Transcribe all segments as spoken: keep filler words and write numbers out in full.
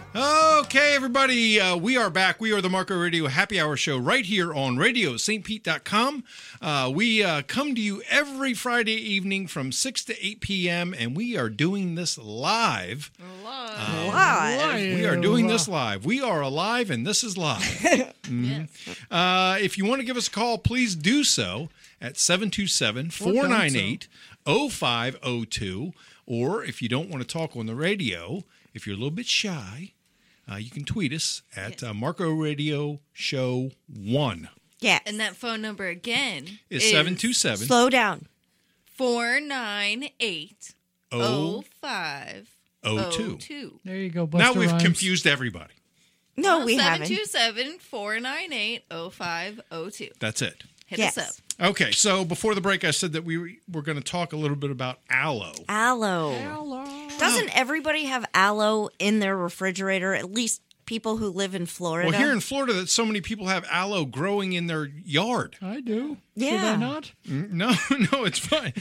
Okay, everybody, uh, we are back. We are the Marco Radio Happy Hour Show right here on radio st pete dot com. Uh, we uh, come to you every Friday evening from six to eight p.m., and we are doing this live. Live. Um, Live. We are doing this live. We are alive, and this is live. Mm-hmm. Yes. Uh, if you want to give us a call, please do so at seven two seven, four nine eight, oh five oh two. Or if you don't want to talk on the radio, if you're a little bit shy, uh, you can tweet us at uh, Marco Radio Show one. Yes. And that phone number again Is seven two seven, Slow down. four nine eight, oh five oh two. There you go, Busta Now we've Rhymes. confused everybody. No, we seven haven't. two seven, four nine eight, oh five oh two. That's it. Hit Yes. us up. Okay, so before the break, I said that we were going to talk a little bit about aloe. Aloe. Hello. Doesn't everybody have aloe in their refrigerator? At least people who live in Florida. Well, here in Florida, that so many people have aloe growing in their yard. I do. Should Yeah. I not? Mm, No, no, it's fine.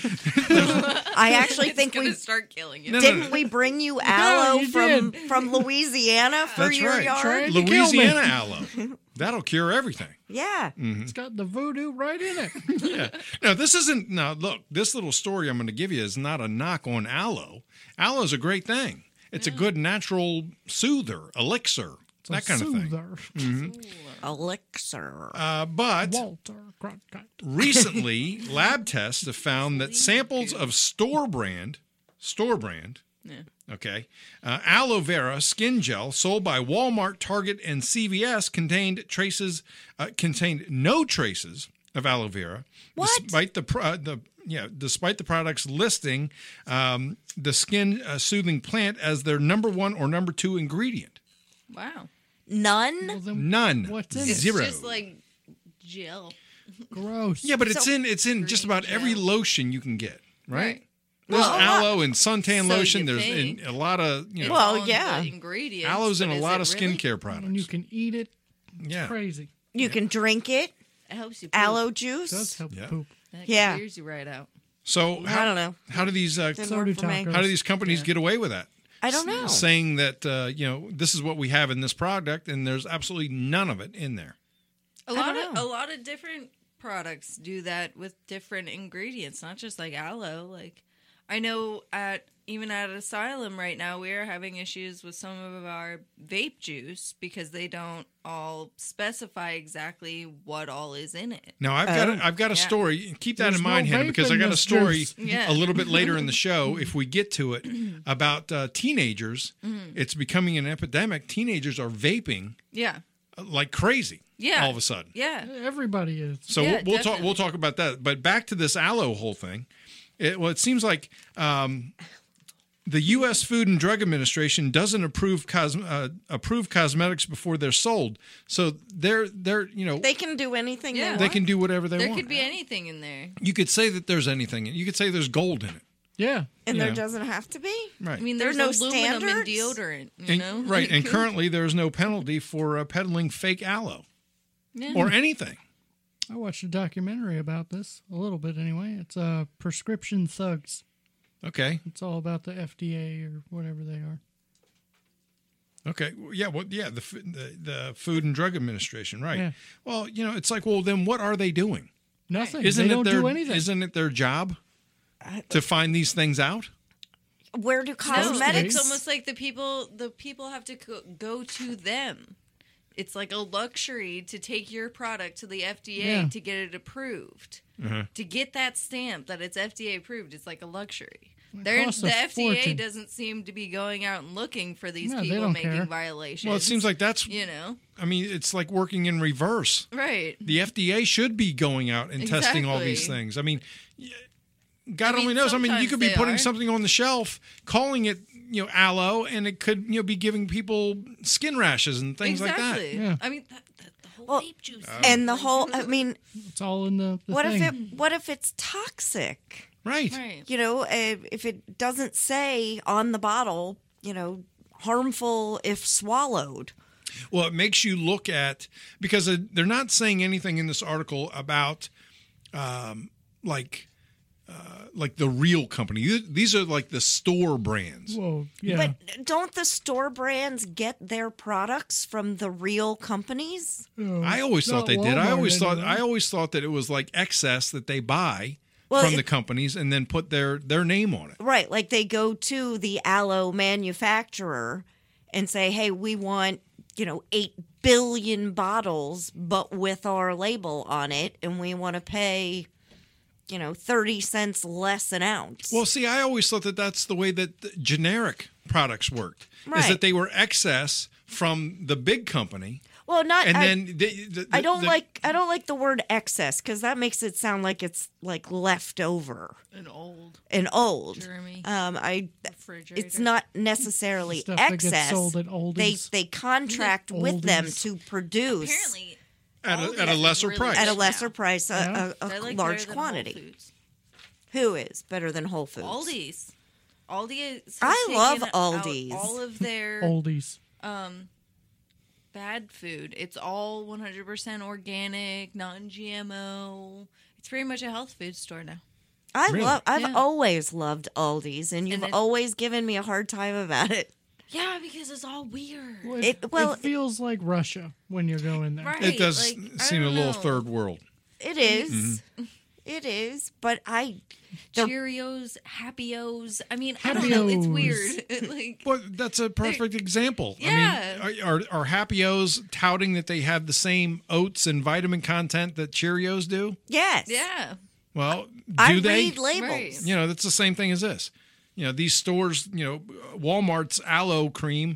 I actually think It's gonna we start killing you. No, no, didn't we bring you aloe you from did. from Louisiana for That's your right. yard? Trying to kill me. Louisiana aloe. That'll cure everything. Yeah. It's got the voodoo right in it. Yeah. No, this isn't. Now, look, this little story I'm going to give you is not a knock on aloe. Aloe is a great thing. It's a good natural soother, elixir, It's a that kind of thing. soother. Elixir. Uh, but Walter Cronkite. recently, lab tests have found that samples of store brand, store brand, Yeah. okay, uh, aloe vera skin gel sold by Walmart, Target, and C V S contained traces, uh, contained no traces of aloe vera, What? despite the pro- the yeah, despite the product's listing um, the skin uh, soothing plant as their number one or number two ingredient. Wow. None? Well, then None, What's in it? It's zero. just like gel. gross. Yeah, but it's So- in it's in just about Green every gel. lotion you can get, right? Right. There's Well, a lot- aloe and suntan So lotion. you There's in, think. a lot of you know. Well, All yeah. the ingredients. Aloe's in but a is lot it of really? skincare And products. you can eat it. Yeah. Crazy. You can drink it. It helps you poop. Aloe Does juice. help Yeah. poop. That Yeah. clears you right out. So how, I don't know. how do these uh, Didn't So work do for me. tacos. how do these companies get away with that? I don't know. Saying that uh, you know this is what we have in this product, and there's absolutely none of it in there. A I lot don't of know. a lot of different products do that with different ingredients, not just like aloe. Like I know at even at Asylum right now, we are having issues with some of our vape juice because they don't all specify exactly what all is in it. Now I've got Oh. a, I've got a Yeah. story. Keep that There's in no mind, Hannah, vape because in I got a this story juice. Yeah. a little bit later in the show if we get to it about uh, teenagers. It's becoming an epidemic. Teenagers are vaping Yeah. uh, like crazy. Yeah. all of a sudden. Yeah. Everybody is. So Yeah, we'll, we'll talk. definitely. We'll talk about that. But back to this aloe whole thing. It, well, it seems like um, the U S Food and Drug Administration doesn't approve cos- uh, approve cosmetics before they're sold. So they're they're you know They can do anything Yeah. they they want. can do whatever they There want. could be anything in there. You could say that there's anything. You could say there's gold in it. Yeah. and Yeah. there doesn't have to be. Right. I mean, There's there's, no aluminum in standards? deodorant, you And- know? right. And currently there's no penalty for uh, peddling fake aloe Yeah. or anything. I watched a documentary about this, a little bit anyway. It's uh, Prescription Thugs. Okay. It's all about the F D A or whatever they are. Okay. Well, yeah. Well, yeah. The, f- the the Food and Drug Administration. Right. Yeah. Well, you know, it's like, well, then what are they doing? Nothing. Isn't they it don't their do anything. Isn't it their job to find these things out? Where do No, cosmetics? it's almost like the people the people have to go, go to them. It's like a luxury to take your product to the F D A Yeah. to get it approved. Uh-huh. To get that stamp that it's F D A approved, it's like a luxury. It They're, costs a the F D A fortune. doesn't seem to be going out and looking for these No, they people don't making care. violations. Well, it seems like that's. you know, I mean, it's like working in reverse. right? The F D A should be going out and testing all these Exactly. things. I mean, y- God I mean, only knows. I mean, you sometimes could be they putting are. something on the shelf, calling it, you know, aloe, and it could, you know, be giving people skin rashes and things exactly. like that. Yeah. I mean, that, that, the whole Well, vape juice. and the whole. I mean, It's all in the, the what thing. if it? What if it's toxic? Right. right. You know, uh, if it doesn't say on the bottle, you know, harmful if swallowed. Well, it makes you look at, because uh, they're not saying anything in this article about, um, like, like the real company. These are like the store brands. Whoa, yeah. But don't the store brands get their products from the real companies? Oh, I always thought not they did. I Walmart always thought anyway. I always thought that it was like excess that they buy Well, from it- the companies and then put their their name on it. Right, like they go to the aloe manufacturer and say, "Hey, we want, you know, eight billion bottles, but with our label on it, and we want to pay, you know, thirty cents less an ounce." Well, see, I always thought that that's the way that the generic products worked. Is Right. that they were excess from the big company, Well, not. and I, then they, the, I don't the- like. I don't like the word excess because that makes it sound like it's like leftover An old and old. Jeremy Um, I. refrigerator. It's not necessarily Stuff that gets excess. sold at They Aldi's. they contract with them Oldies. to produce Apparently, at a, Aldi at a is lesser really price. at a good lesser now. price, a, Yeah. a, a They're, like, large better than quantity. Whole Foods. Who is better than Whole Foods? Aldi's. Aldi is. I has love taken out Aldi's. All of their Oldies. um bad food. It's all one hundred percent organic, non-G M O. It's pretty much a health food store now. I Really? love. I've Yeah. always loved Aldi's, and you've it- always given me a hard time about it. Yeah, because it's all weird. Well, it, It- well- it feels like Russia when you go in there. Right. It does like, I seem a don't little know. third world. It is. Mm-hmm. It is. But I. the- Cheerios, Happy O's. I mean, I don't know. It's Happy-O's. weird. like, Well, that's a perfect example. Yeah. I mean, are, are, are Happy O's touting that they have the same oats and vitamin content that Cheerios do? Yes. yeah. Well, do I they? read labels. Right. You know, that's the same thing as this. You know, these stores, you know, Walmart's aloe cream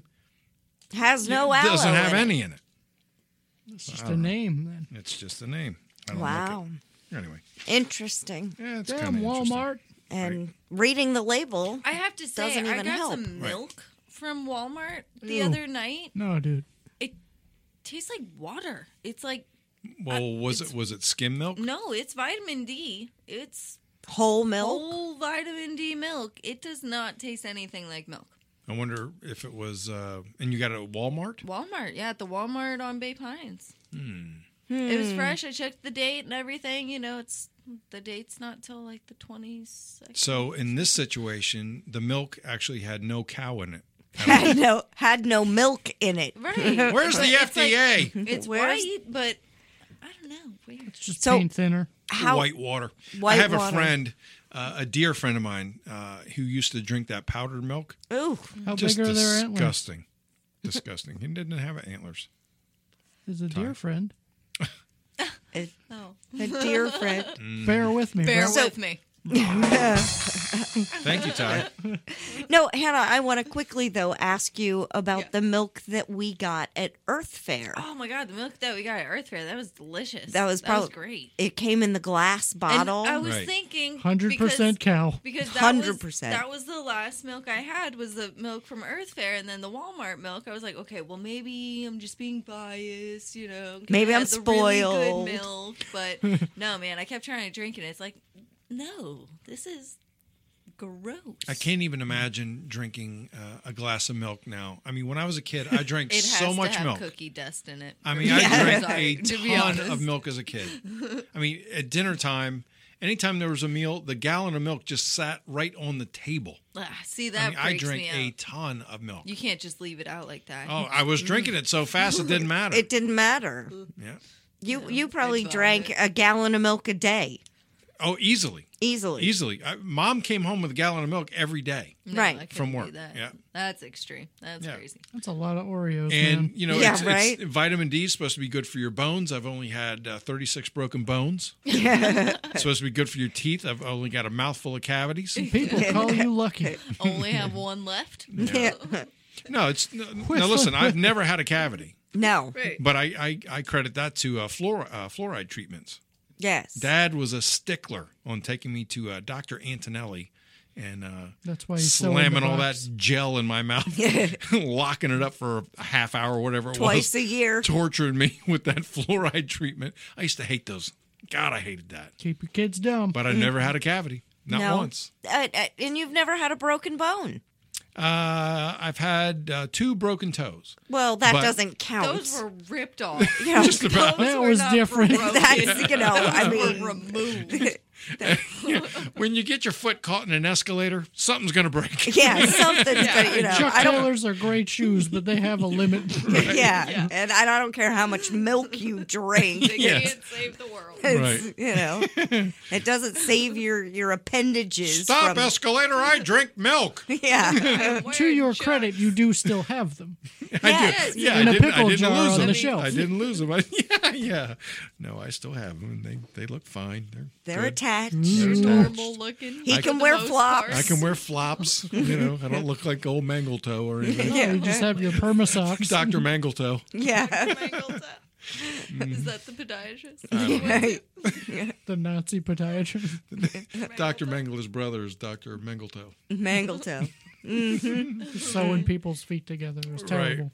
Has no aloe. doesn't have in any It. in it. It's just a name then. It's just a name. I don't Wow. Like it. Anyway, Interesting. yeah, it's Damn, kind of Walmart. And reading the label. I have to say, Doesn't I even got help. some milk from Walmart the Ew. other night. No, dude. Tastes like water. It's like Well, was it was it skim milk? no, it's vitamin D. It's Whole milk. whole vitamin D milk. It does not taste anything like milk. I wonder if it was. Uh, and you got it at Walmart. Walmart, yeah, at the Walmart on Bay Pines. Hmm. It was fresh. I checked the date and everything. You know, it's the date's not till like the twenty-second. So in this situation, the milk actually had no cow in it. Had no had no milk in it. Right. Where's But the it's F D A? like- it's Where's- white, but I don't know. Weird. It's just So- paint thinner. How White water. White I have water. a friend, uh, a dear friend of mine, uh, who used to drink that powdered milk. Ooh. How Just big are their antlers? disgusting. Disgusting. He didn't have antlers. Is a dear friend. A, Oh, a dear friend. Mm. Bear with me. bear bro. So- with me. Thank you, Ty. No, Hannah, I want to quickly, though, ask you about Yeah. the milk that we got at Earth Fair. Oh my god, the milk that we got at Earth Fair, that was delicious. That was probably great. It came in the glass bottle. And I was Right. thinking one hundred percent cow. because that one hundred was percent. that was the last milk I had was the milk from Earth Fair, and then the Walmart milk. I was like, okay, well maybe I'm just being biased, you know. 'cause Maybe I I'm had the really spoiled. good milk, but no, man, I kept trying to drink it. It's like, no, this is gross. I can't even imagine drinking uh, a glass of milk now. I mean, when I was a kid, I drank It has so to much have milk. cookie dust in it. I mean, Yeah. I drank Sorry, a to be ton honest. of milk as a kid. I mean, at dinner time, anytime there was a meal, the gallon of milk just sat right on the table. Ah, see I that mean, I freaks drank me a out. ton of milk. You can't just leave it out like that. Oh, I was drinking it so fast it didn't matter. It didn't matter. yeah. You you probably I'd drank vomit. a gallon of milk a day Oh, easily, easily. easily. I, Mom came home with a gallon of milk every day. No, Right. I couldn't From do work, that. yeah. That's extreme. That's Yeah. crazy. That's a lot of Oreos, And man. you know, Yeah, it's, right? it's, vitamin D is supposed to be good for your bones. I've only had uh, thirty-six broken bones. It's supposed to be good for your teeth. I've only got a mouthful of cavities. People call you lucky. Only have one left. Yeah. No, it's no, no. Listen, I've never had a cavity, No. Right. but I I, I credit that to uh, fluor, uh, fluoride treatments. Yes. Dad was a stickler on taking me to uh, Doctor Antonelli and uh, That's why he's so in the slamming all that box. gel in my mouth, locking it up for a half hour, whatever it Twice was, a year. torturing me with that fluoride treatment. I used to hate those. God, I hated that. Keep your kids dumb. But I never had a cavity, not No. once. Uh, uh, and you've never had a broken bone. Uh, I've had uh, two broken toes. Well, that But- doesn't count. Those were ripped off. you know, Just about. Those That were was not different. broken. that's, you know, I Those mean, were removed. When you get your foot caught in an escalator, something's going to break. Yeah, something's gonna, you know. Chuck I don't. Taylors are great shoes, but they have a limit. Yeah, and I don't care how much milk you drink. They Yeah. can't save the world. It's, Right. You know, it doesn't save your your appendages. Stop, from, escalator! I drink milk. Yeah, To your credit, you do still have them. I Yes. did. Yeah, In I a didn't, pickle I didn't jar lose on them. the shelf. I didn't lose them. I, yeah, yeah. No, I still have them. And they they look fine. They're they're good. attached. They're Attached. normal looking. He for can the wear most flops. part. I can wear flops. You know, I don't look like old Mangletoe or anything. You just have your perma socks. Doctor Mangletoe. Yeah, Mangletoe. Is that the podiatrist? right. The Nazi podiatrist. Doctor Mangle's brother is Doctor Mangletoe. Mangletoe. Sewing people's feet together. It was terrible.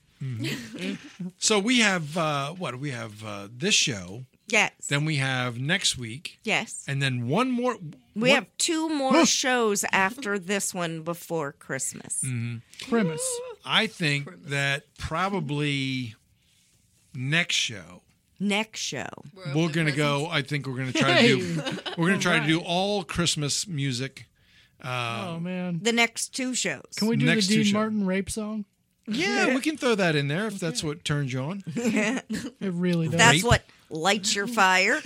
So we have uh, what? We have uh, this show. Yes, Then we have next week, yes. and then one more. We one- have two more shows after this one before Christmas. Premise. I think that probably next show Next show. We're, we're going to go. I think we're going to try to do. We're going to try to do all Christmas music. Oh, man. The next two shows. Can we do next the two Dean shows. Martin rape song? Yeah, we can throw that in there if that's what turns you on. It really does. That's Rape. what lights your fire.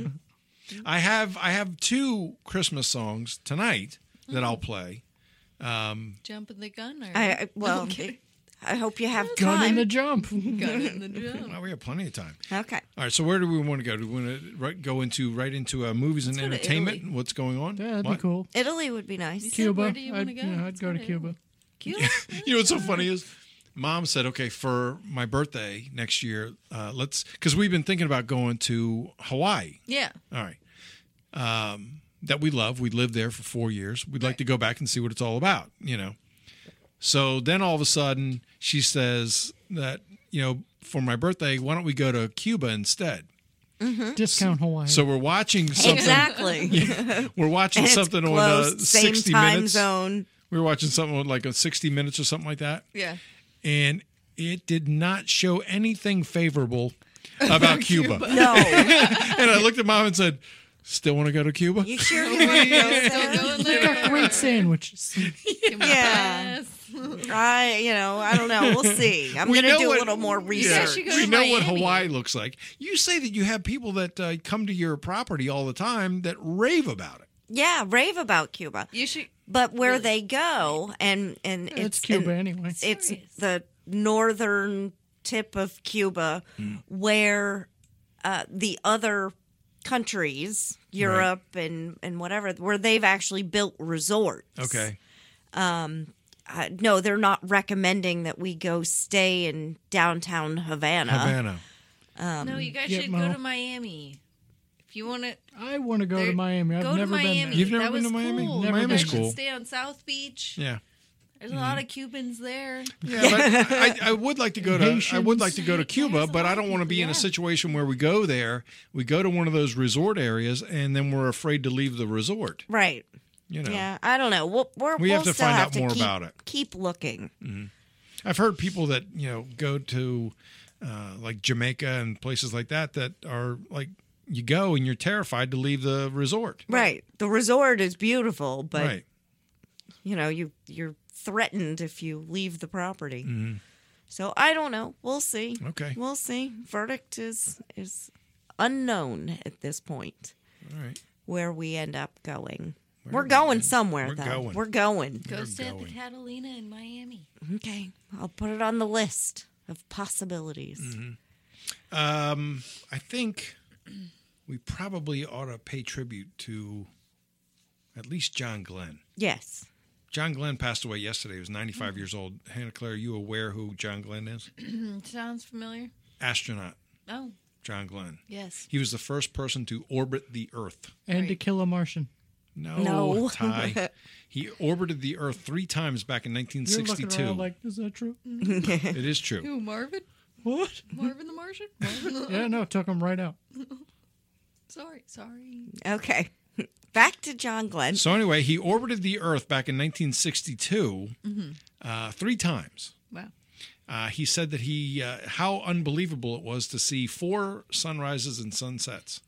I have I have two Christmas songs tonight that I'll play. jumping the gun. Or I, I well, I hope you have Gun in time. the jump. gun in the jump. Well, we have plenty of time. Okay. All right, so where do we want to go? Do we want to right, go into right into uh, movies and Let's go to entertainment? Italy. What's going on? Yeah, that'd What? be cool. Italy would be nice. said, Cuba. where do you wanna I'd, go? yeah, I'd Let's go go to to Cuba. Cuba. You know what's so funny is, Mom said, "Okay, for my birthday next year, uh, let's," because we've been thinking about going to Hawaii. Yeah. All right, um, that we love. We lived there for four years. We'd like to go back and see what it's all about. You know. So then all of a sudden she says that, you know, for my birthday, why don't we go to Cuba instead? Discount Hawaii. So we're watching something. Exactly. We're watching And it's something on uh, close, same sixty time minutes. zone. We were watching something on like a sixty minutes or something like that. Yeah. And it did not show anything favorable about Cuba. No, And I looked at Mom and said, "Still want to go to Cuba?" you sure you want to go Still there? going They've got there. great sandwiches. Give me a Yeah. pass. I, you know, I don't know. We'll see. I'm We going to know do what- a little more Yeah, research. should go we to know what Miami. Hawaii looks like. You say that you have people that uh, come to your property all the time that rave about it. Yeah, rave about Cuba. You should. But where Really? they go, and and It's, it's Cuba and anyway. it's Serious. the northern tip of Cuba, where uh, the other countries, Europe and and whatever, where they've actually built resorts. Okay. Uh, no, they're not recommending that we go stay in downtown Havana. Havana. Um, no, you guys Gitmo. should go to Miami. If you want to I want to go to There- Miami. I've go never to been Miami. there. You've never that been was to Miami? Cool. Never You Miami's guys should cool. stay on South Beach. Yeah. There's a lot of Cubans there. Yeah, but I, I would like to go to I would Haitians. like to go to Cuba, There's a but lot I of don't want to people, be in a yeah. situation where we go there, we go to one of those resort areas, and then we're afraid to leave the resort. Right. You know, Yeah, I don't know. We'll, we're, We we'll have to still find have out to more keep, about it. Keep looking. I've heard people that you know go to uh, like Jamaica and places like that that are like you go and you're terrified to leave the resort. Right. The resort is beautiful, but right. you know, you you're threatened if you leave the property. Mm-hmm. So I don't know. We'll see. Okay. We'll see. Verdict is is unknown at this point All right. where we end up going. Where We're are we going going? somewhere We're though. going. We're going. Go We're stay at the going. Catalina in Miami. Okay. I'll put it on the list of possibilities. Mm-hmm. Um, I think we probably ought to pay tribute to at least John Glenn. Yes. John Glenn passed away yesterday. He was ninety-five years old. Hannah Claire, are you aware who John Glenn is? Sounds familiar. Astronaut Oh, John Glenn. yes. He was the first person to orbit the Earth. And to Right. kill a Martian. No, No. Ty. He orbited the Earth three times back in nineteen You're looking sixty-two. around like, is that true? It is true. Who, Marvin? What? Marvin the Martian? Marvin the... Yeah, no, took him right out. Sorry, sorry. Okay. Back to John Glenn. So anyway, he orbited the Earth back in nineteen sixty-two Mm-hmm. uh, three times. Wow. Uh, he said that he uh, how unbelievable it was to see four sunrises and sunsets.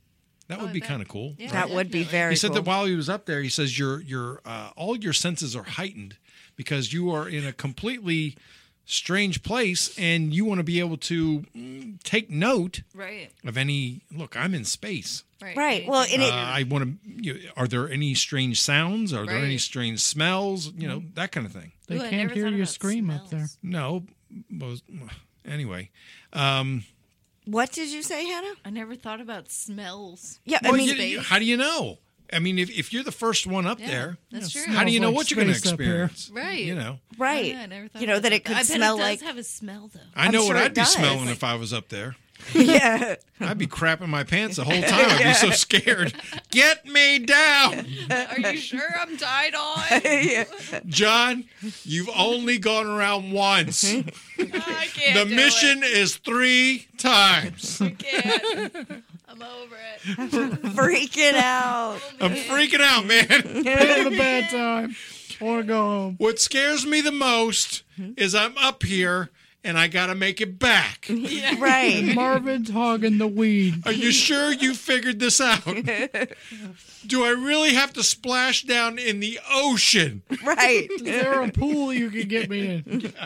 That Oh, would I be bet. kind of cool. Yeah, That would be definitely. very He said cool. that while he was up there, he says your your uh, all your senses are heightened because you are in a completely strange place and you want to be able to mm, take note Right. of any. Look, I'm in space. Right. Right. Well, and Uh, it, I want to. You know, are there any strange sounds? Are there any Right. strange smells? You know, that kind of thing. They Ooh, I can't never hear thought you about scream up there. smells. No, well, anyway. Um, what did you say, Hannah? I never thought about smells. Yeah, I well, mean, you- you- how do you know? I mean, if, if you're the first one up Yeah, there, that's Yeah, true. how do you know Smells what like you're going to space up here. experience? Right. You know, right. Yeah, I never thought you know about that it could I bet smell it like. does have a smell though. I I'm know sure what it I'd be does. smelling if I was up there. Yeah. I'd be crapping my pants the whole time. I'd be so scared. Get me down, Are you sure I'm tied on? John. You've only gone around once. I can't. The do mission is three times. It. I can't. I'm over it. Freaking out. I'm freaking out, man. Having a bad time. I want to go home. What scares me the most is I'm up here and I got to make it back. Right. Marvin's hogging the weed. Are you sure you figured this out? Do I really have to splash down in the ocean? Right. Is there a pool you can get me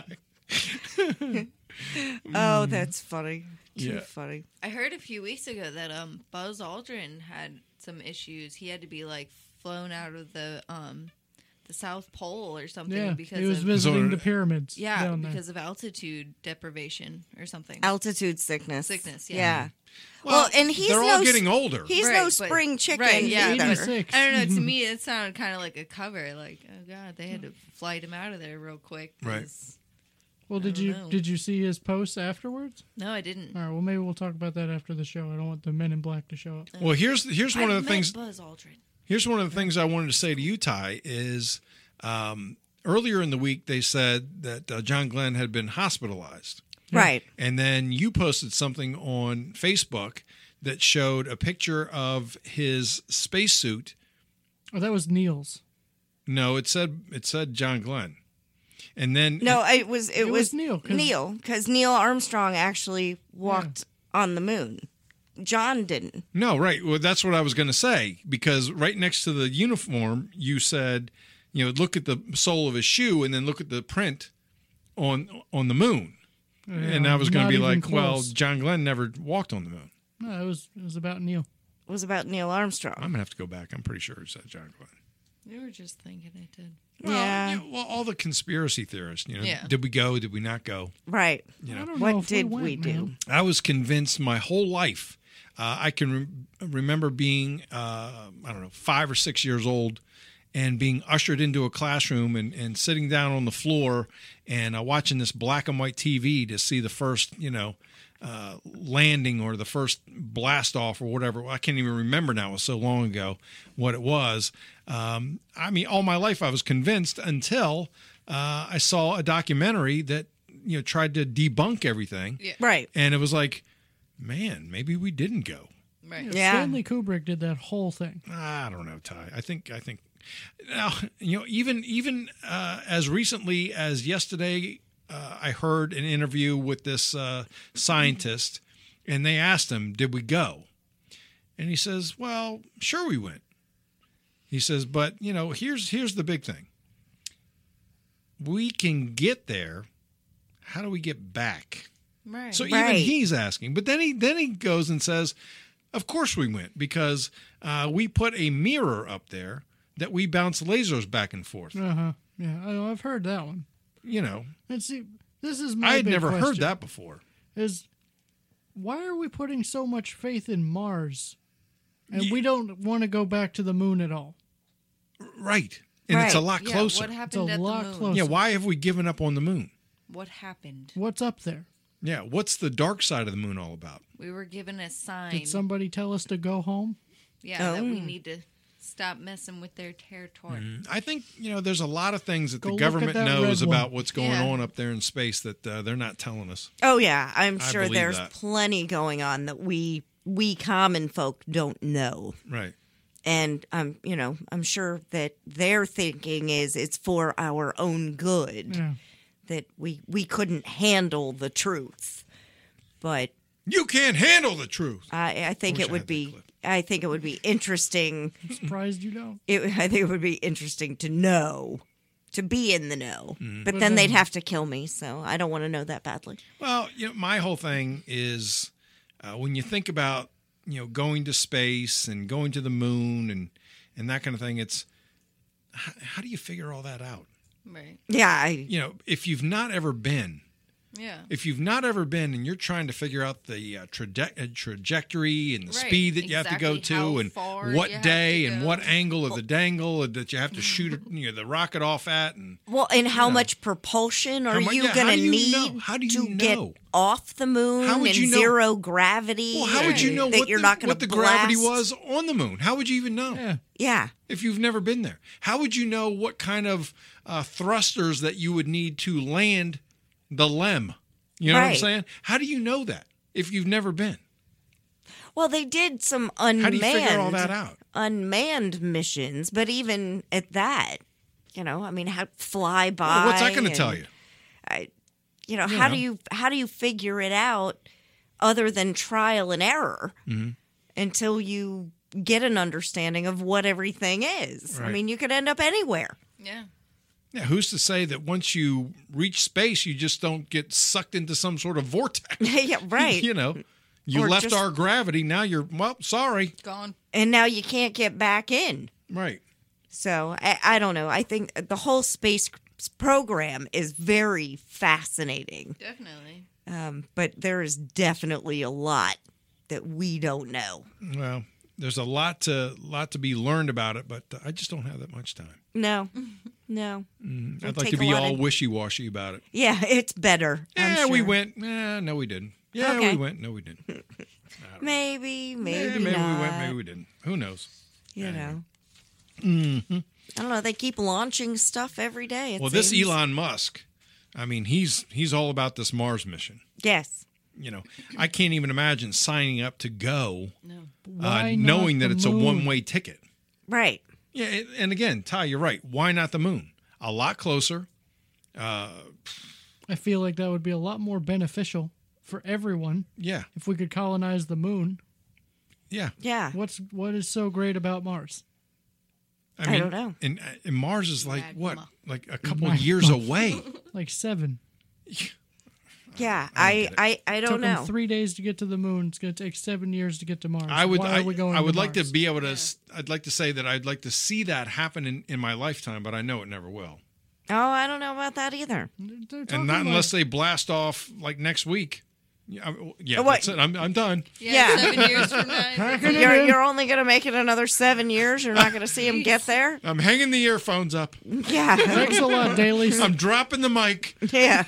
in? Oh, that's funny. Too Yeah. funny. I heard a few weeks ago that um Buzz Aldrin had some issues. He had to be like flown out of the um the South Pole or something Yeah, because he was of visiting So- the pyramids. yeah down there. because of altitude deprivation or something. Altitude sickness. Sickness, yeah. Yeah. Well, and he's they're no all s- getting older. He's Right, no but- spring chicken right, yeah, either. but- eighty-six. I don't know. To me, it sounded kind of like a cover. Like, oh god, they had to flight him out of there real quick. 'cause- Right. Well, did don't you know. did you see his posts afterwards? No, I didn't. All right. Well, maybe we'll talk about that after the show. I don't want the Men in Black to show up. Well, here's here's one I of the met things. Buzz Aldrin. Here's one of the things I wanted to say to you, Ty, is um, earlier in the week they said that uh, John Glenn had been hospitalized. Right. And then you posted something on Facebook that showed a picture of his spacesuit. Oh, that was Neil's. No, it said it said John Glenn. And then No, it was it, It was Neil, 'cause- Neil, because Neil Armstrong actually walked on the moon. John didn't. No, right. Well, that's what I was going to say, because right next to the uniform, you said, you know, look at the sole of his shoe and then look at the print on on the moon. and I was going to not be even like, well, close. John Glenn never walked on the moon. No, it was it was about Neil. It was about Neil Armstrong. I'm going to have to go back. I'm pretty sure it said John Glenn. You were just thinking I did. Well, Yeah. you know, well, all the conspiracy theorists, you know, Yeah. did we go? Did we not go? Right. You I know, don't know What if did went, we do? man. I was convinced my whole life. Uh, I can re- remember being, uh, I don't know, five or six years old and being ushered into a classroom and, and sitting down on the floor and uh, watching this black and white T V to see the first, you know, uh, landing or the first blast off or whatever. I can't even remember now. It was so long ago what it was. Um, I mean, all my life I was convinced until uh, I saw a documentary that, you know, tried to debunk everything. Yeah. Right. And it was like, man, maybe we didn't go. Right. Yeah. Stanley Kubrick did that whole thing. I don't know, Ty. I think I think now, you know, even even uh, as recently as yesterday, uh, I heard an interview with this uh, scientist, and they asked him, "Did we go?" And he says, "Well, sure we went." He says, "But you know, here's here's the big thing. We can get there. How do we get back?" Right. So even Right. he's asking, but then he then he goes and says, "Of course we went because uh, we put a mirror up there that we bounce lasers back and forth." Uh huh. Yeah, I, I've heard that one. You know, And see, this is my I had big never heard question, that before. Is why are we putting so much faith in Mars, and Ye- we don't want to go back to the moon at all? Right, and it's a Right. lot yeah, closer. what It's happened a at lot the moon? closer. Yeah, why have we given up on the moon? What happened? What's up there? Yeah, what's the dark side of the moon all about? We were given a sign. Did somebody tell us to go home? yeah, that we Oh. need to stop messing with their territory. I think you know there's a lot of things that Go the look at government that knows red one. about what's going Yeah. on up there in space that uh, they're not telling us. Oh yeah, I'm I sure believe there's that. plenty going on that we we common folk don't know. Right. And um, you know, I'm sure that their thinking is it's for our own good Yeah. that we we couldn't handle the truth. But You can't handle the truth. I, I think Wish it I would had that be clip. I think it would be interesting. I'm surprised you don't. It, I think it would be interesting to know, to be in the know. Mm-hmm. But then they'd have to kill me, so I don't want to know that badly. Well, you know, my whole thing is uh, when you think about, you know, going to space and going to the moon and, and that kind of thing, it's how, how do you figure all that out? Right. Yeah, I, You know, if you've not ever been, Yeah. if you've not ever been and you're trying to figure out the uh, traje- uh, trajectory and the Right, speed that you have to go exactly how to and far what you have day to and go. what angle of the dangle that you have to shoot it, you know, the rocket off at and well, and how know. much propulsion are mu- you yeah, going how to do you need know? How do you to get know? off the moon How would and you know- zero gravity? well, how would you and know that what you're the, not going what to the gravity blast? was on the moon? How would you even know? Yeah. Yeah. If you've never been there, how would you know what kind of uh, thrusters that you would need to land the LEM? You know what I'm Right. saying? How do you know that if you've never been? Well, they did some How unmanned do you figure all that out? unmanned missions, but even at that, you know, I mean, how fly by. Well, what's that going to and- tell you? I, you know, You how know. do you how do you figure it out other than trial and error Mm-hmm. until you get an understanding of what everything is? I Right. mean, you could end up anywhere. Yeah. Yeah, who's to say that once you reach space, you just don't get sucked into some sort of vortex? Yeah, right. you know, you Or left just- our gravity. Now you're, well, sorry. Gone. And now you can't get back in. Right. So I, I don't know. I think the whole space program is very fascinating. Definitely. Um, but there is definitely a lot that we don't know. Well, there's a lot to lot to be learned about it, but I just don't have that much time. No, no. I'd like take to a be lot all of- wishy-washy about it. Yeah, it's better. I'm Yeah, we sure. went. Eh, no, we didn't. Yeah, Okay. we went. No, we didn't. Maybe, maybe, Yeah, maybe not. we went. Maybe we didn't. Who knows? You know. Mm-hmm. I don't know. They keep launching stuff every day. It Well, this seems. Elon Musk, I mean, he's he's all about this Mars mission. Yes. You know, I can't even imagine signing up to go, No. uh, Why not knowing that the it's a moon? one-way ticket. Right. Yeah, and- and again, Ty, you're right. Why not the moon? A lot closer. I feel like that would be a lot more beneficial for everyone Yeah, if we could colonize the moon. yeah. Yeah. What's what is so great about Mars? I don't know. And, and Mars is like what, Magma. like a couple years away. Like seven. Yeah. I I, don't get I, I, don't Took know. them three days to get to the moon. It's going to take seven years to get to Mars. I would, Why I, are we going I would to like Mars? to be able to. s I'd like to say that I'd like to see that happen in, in my lifetime, but I know it never will. Oh, I don't know about that either. They're talking And not like- unless they blast off like next week. Yeah, I- yeah Oh, what? that's it. I'm, I'm done. Yeah. Yeah. Seven years from now. You're, you're only going to make it another seven years. You're not going to see him get there. I'm hanging the earphones up. Yeah. Thanks a lot, Dailies. I'm dropping the mic. Yeah.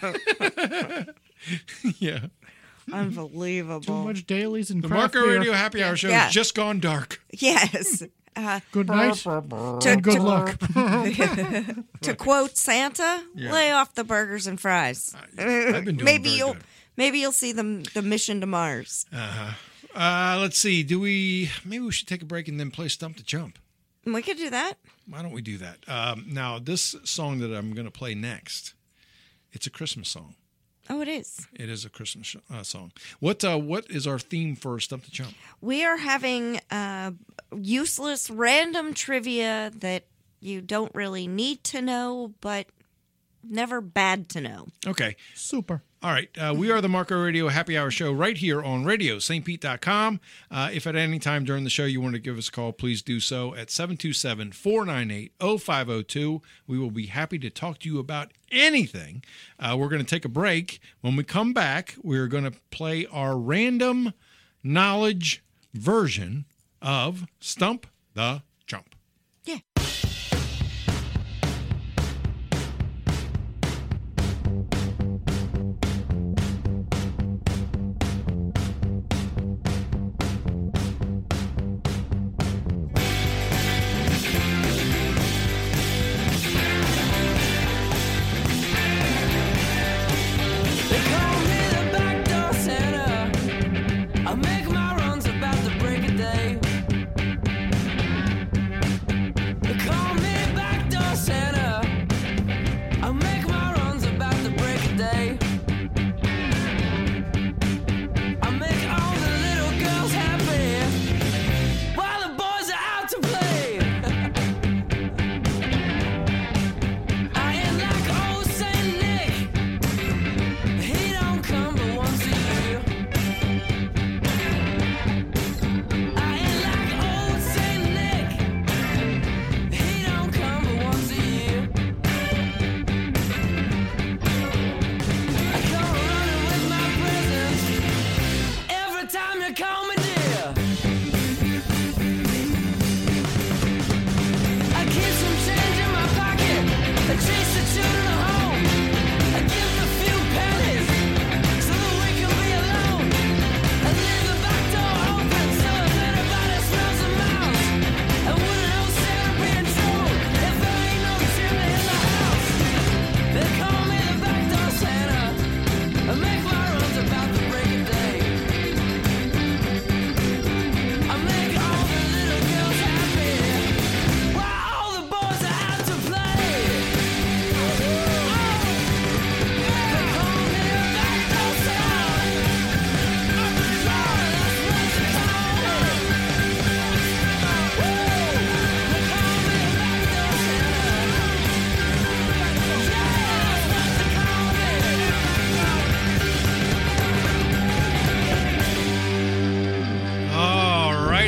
Yeah. Unbelievable. Too much Dailies and The craft Marco beer. Radio Happy Hour Show Yeah. has just gone dark. Yes. Uh, Good night to, and good to- luck. to quote Santa, Yeah. lay off the burgers and fries. I've been doing maybe very you'll good. maybe you'll see the the mission to Mars. Uh, let's see. Do we? Maybe we should take a break and then play Stump the Chump. We could do that. Why don't we do that? Um, now, this song that I'm going to play next, it's a Christmas song. Oh, it is. It is a Christmas sh- uh, song. What uh, What is our theme for Stump the Chump? We are having uh, useless random trivia that you don't really need to know, but never bad to know. Okay. Super. All right. Uh, we are the Marco Radio Happy Hour Show right here on radio st pete dot com. Uh, if at any time during the show you want to give us a call, please do so at seven two seven, four nine eight, zero five zero two. We will be happy to talk to you about anything. Uh, we're going to take a break. When we come back, we're going to play our random knowledge version of Stump the Chump. Yeah. They call me the backdoor Santa. I make my runs about the break of day.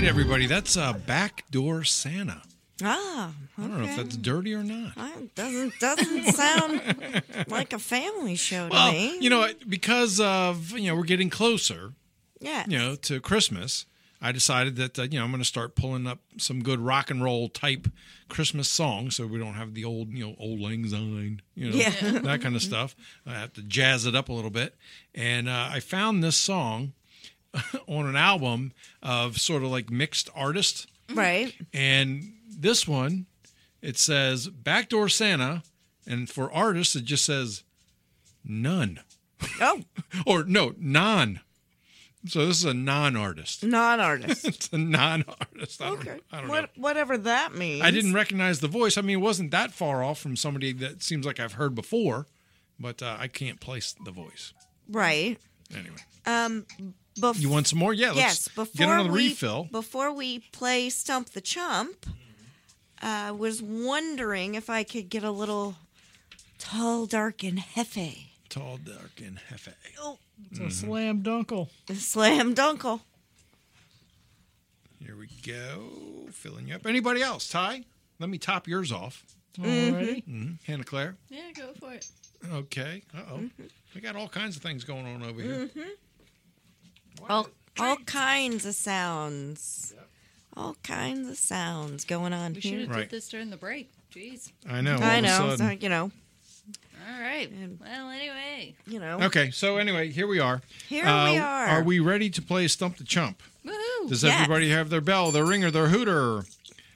right, everybody. That's uh, Backdoor Santa. Ah, I don't know if okay. that's dirty or not. I- doesn't doesn't sound like a family show to Well, me. you know, because of, you know, we're getting closer, yeah. you know, to Christmas, I decided that, uh, you know, I'm going to start pulling up some good rock and roll type Christmas songs so we don't have the old, you know, Old Lang Syne, you know, Yeah. that kind of stuff. I have to jazz it up a little bit. And uh, I found this song on an album of sort of like mixed artists. Right. And this one, it says Backdoor Santa, and for artists, it just says none. Oh, Or no, non. So this is a non-artist. non-artist. It's a non-artist. I don't, Okay. I don't What, know. whatever that means. I didn't recognize the voice. I mean, it wasn't that far off from somebody that seems like I've heard before, but uh, I can't place the voice. Right. Anyway, Um. Bef- you want some more? Yeah, let's yes. Before get another we refill. before we play Stump the Chump, I uh, was wondering if I could get a little tall, dark, and hefe. Tall, dark, and hefe. Oh, It's a slam dunkle. slam dunkle. Here we go. Filling you up. Anybody else? Ty? Let me top yours off. Already? Mm-hmm. Hannah Claire? Yeah, go for it. Okay. Uh-oh. Mm-hmm. We got all kinds of things going on over here. All all kinds of sounds. All kinds of sounds going on We should here. have Right. did this during the break. Jeez. I know. all I of a know. sudden- So, you know. All right. Well, anyway. You know. Okay, so anyway, here we are. Here Uh, we are. Are we ready to play Stump the Chump? Woohoo. Does Yes. everybody have their bell, their ringer, their hooter?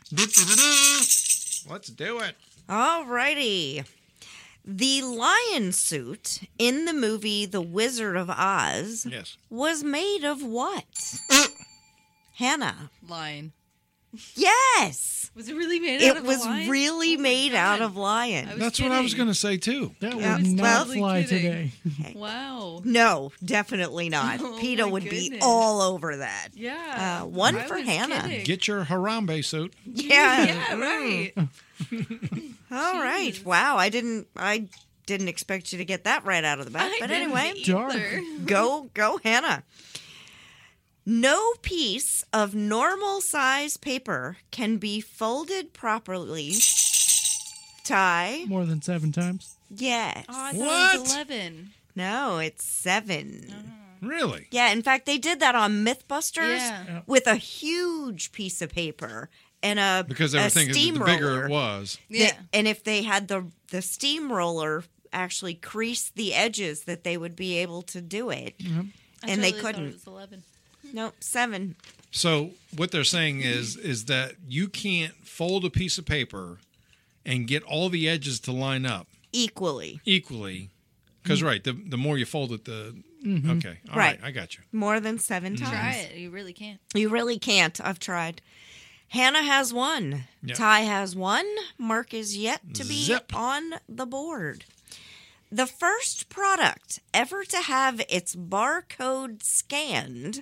Let's do it. All righty. The lion suit in the movie The Wizard of Oz Yes. was made of what? Hannah. Lion. Yes. Was it really made out It of a was lion? really Oh my made God. out of lion. I was That's what I was kidding. going to say, too. That Yeah, would not totally fly kidding. today. Wow. No, definitely not. Oh, PETA my would be goodness. all over that. Yeah. Uh, one I for was Hannah. kidding. Get your Harambe suit. Yeah. Yeah, right. All right. Jeez. Wow. I didn't. I didn't expect you to get that right out of the bat. I But didn't anyway, Dark. either. go go Hannah. No piece of normal size paper can be folded properly. Ty. More than seven times. Yes. Oh, I thought What? it was eleven. No, it's seven. Really? Yeah, in fact, they did that on Mythbusters Yeah. with a huge piece of paper and a Because they a were thinking that the steamroller. bigger it was. Yeah. That- and if they had the the steamroller actually crease the edges, that they would be able to do it. Yep. I And they totally thought couldn't. It was eleven. Nope, seven. So what they're saying is is that you can't fold a piece of paper and get all the edges to line up Equally. equally. Because, right, the, the more you fold it, the... Okay. All right. Right. I got you. More than seven times. Try it. You really can't. You really can't. I've tried. Hannah has one. Yeah. Ty has one. Mark is yet to be Zip. on the board. The first product ever to have its barcode scanned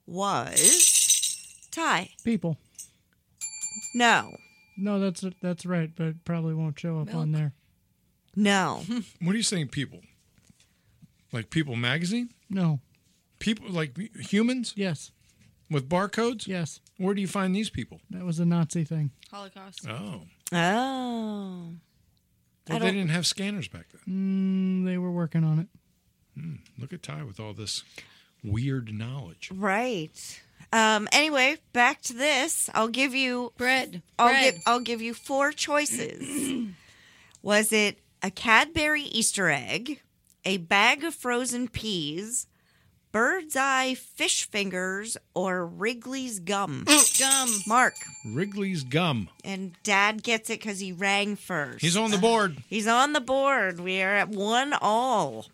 was Ty. People. No. No, that's that's right, but it probably won't show up on there. No. What are you saying, people? Like People magazine? No. People, like humans Yes. with barcodes? Yes. Where do you find these people? That was a Nazi thing. Holocaust. Oh. Oh. Well, I they don't- didn't have scanners back then. Mm, they were working on it. Look at Ty with all this weird knowledge. Right. Um, anyway, back to this. I'll give you Bread. I'll Bread. give I'll give you four choices. Was it a Cadbury Easter egg, a bag of frozen peas, bird's eye fish fingers, or Wrigley's gum? Gum. Mark. Wrigley's gum. And Dad gets it because he rang first. He's on the board. He's on the board. We are at one all.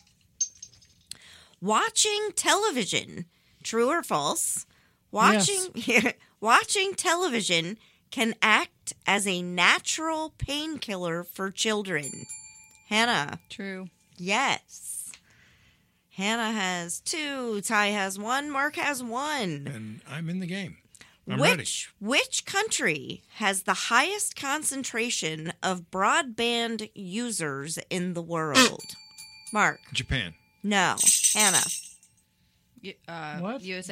Watching television, true or false? Watching watching television can act as a natural painkiller for children. Hannah, True. yes. Hannah has two. Ty has one. Mark has one. And I'm in the game. I'm which which country has the highest concentration of broadband users in the world? Mark. ready. Japan. No. Hannah. Y- Uh, What? U S A.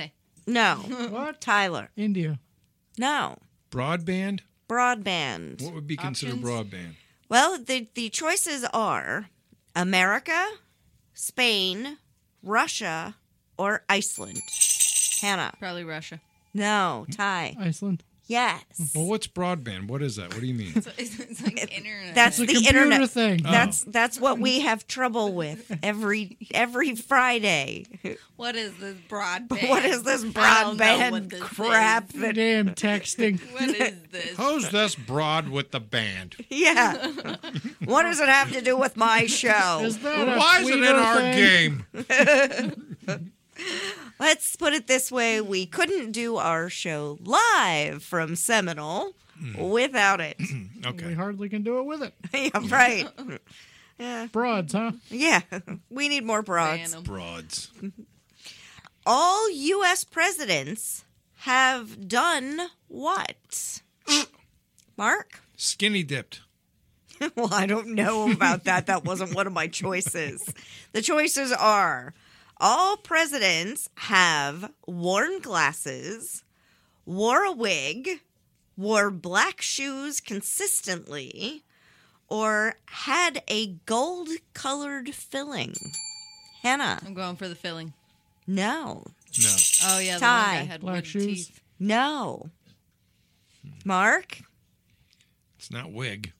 No. What? Tyler. India. No. Broadband? Broadband. What would be considered Options? broadband? Well, the, the choices are America, Spain, Russia, or Iceland. Hannah. Probably Russia. No. Ty. Iceland. Yes. Well, what's broadband? What is that? What do you mean? It's, it's like internet. That's It's a the computer internet. thing. Oh. That's that's what we have trouble with every every Friday. What is this broadband? What is this I don't know broadband what this crap? is. That, Damn texting. What is this? How's this broad with the band? yeah. What does it have to do with my show? Is that a Why is it in Tweeter our thing? game? Let's put it this way: we couldn't do our show live from Seminole without it. We Okay. hardly can do it with it. Yeah, right. Yeah, Broads, huh? yeah. We need more broads. Ban 'em. Broads. All U S presidents have done what? Mark? Skinny dipped. Well, I don't know about that. That wasn't one of my choices. The choices are all presidents have worn glasses, wore a wig, wore black shoes consistently, or had a gold colored filling. Hannah? I'm going for the filling. No. No. Oh yeah, the Ty. one guy had Black wooden shoes. teeth. No. Mark? It's not wig.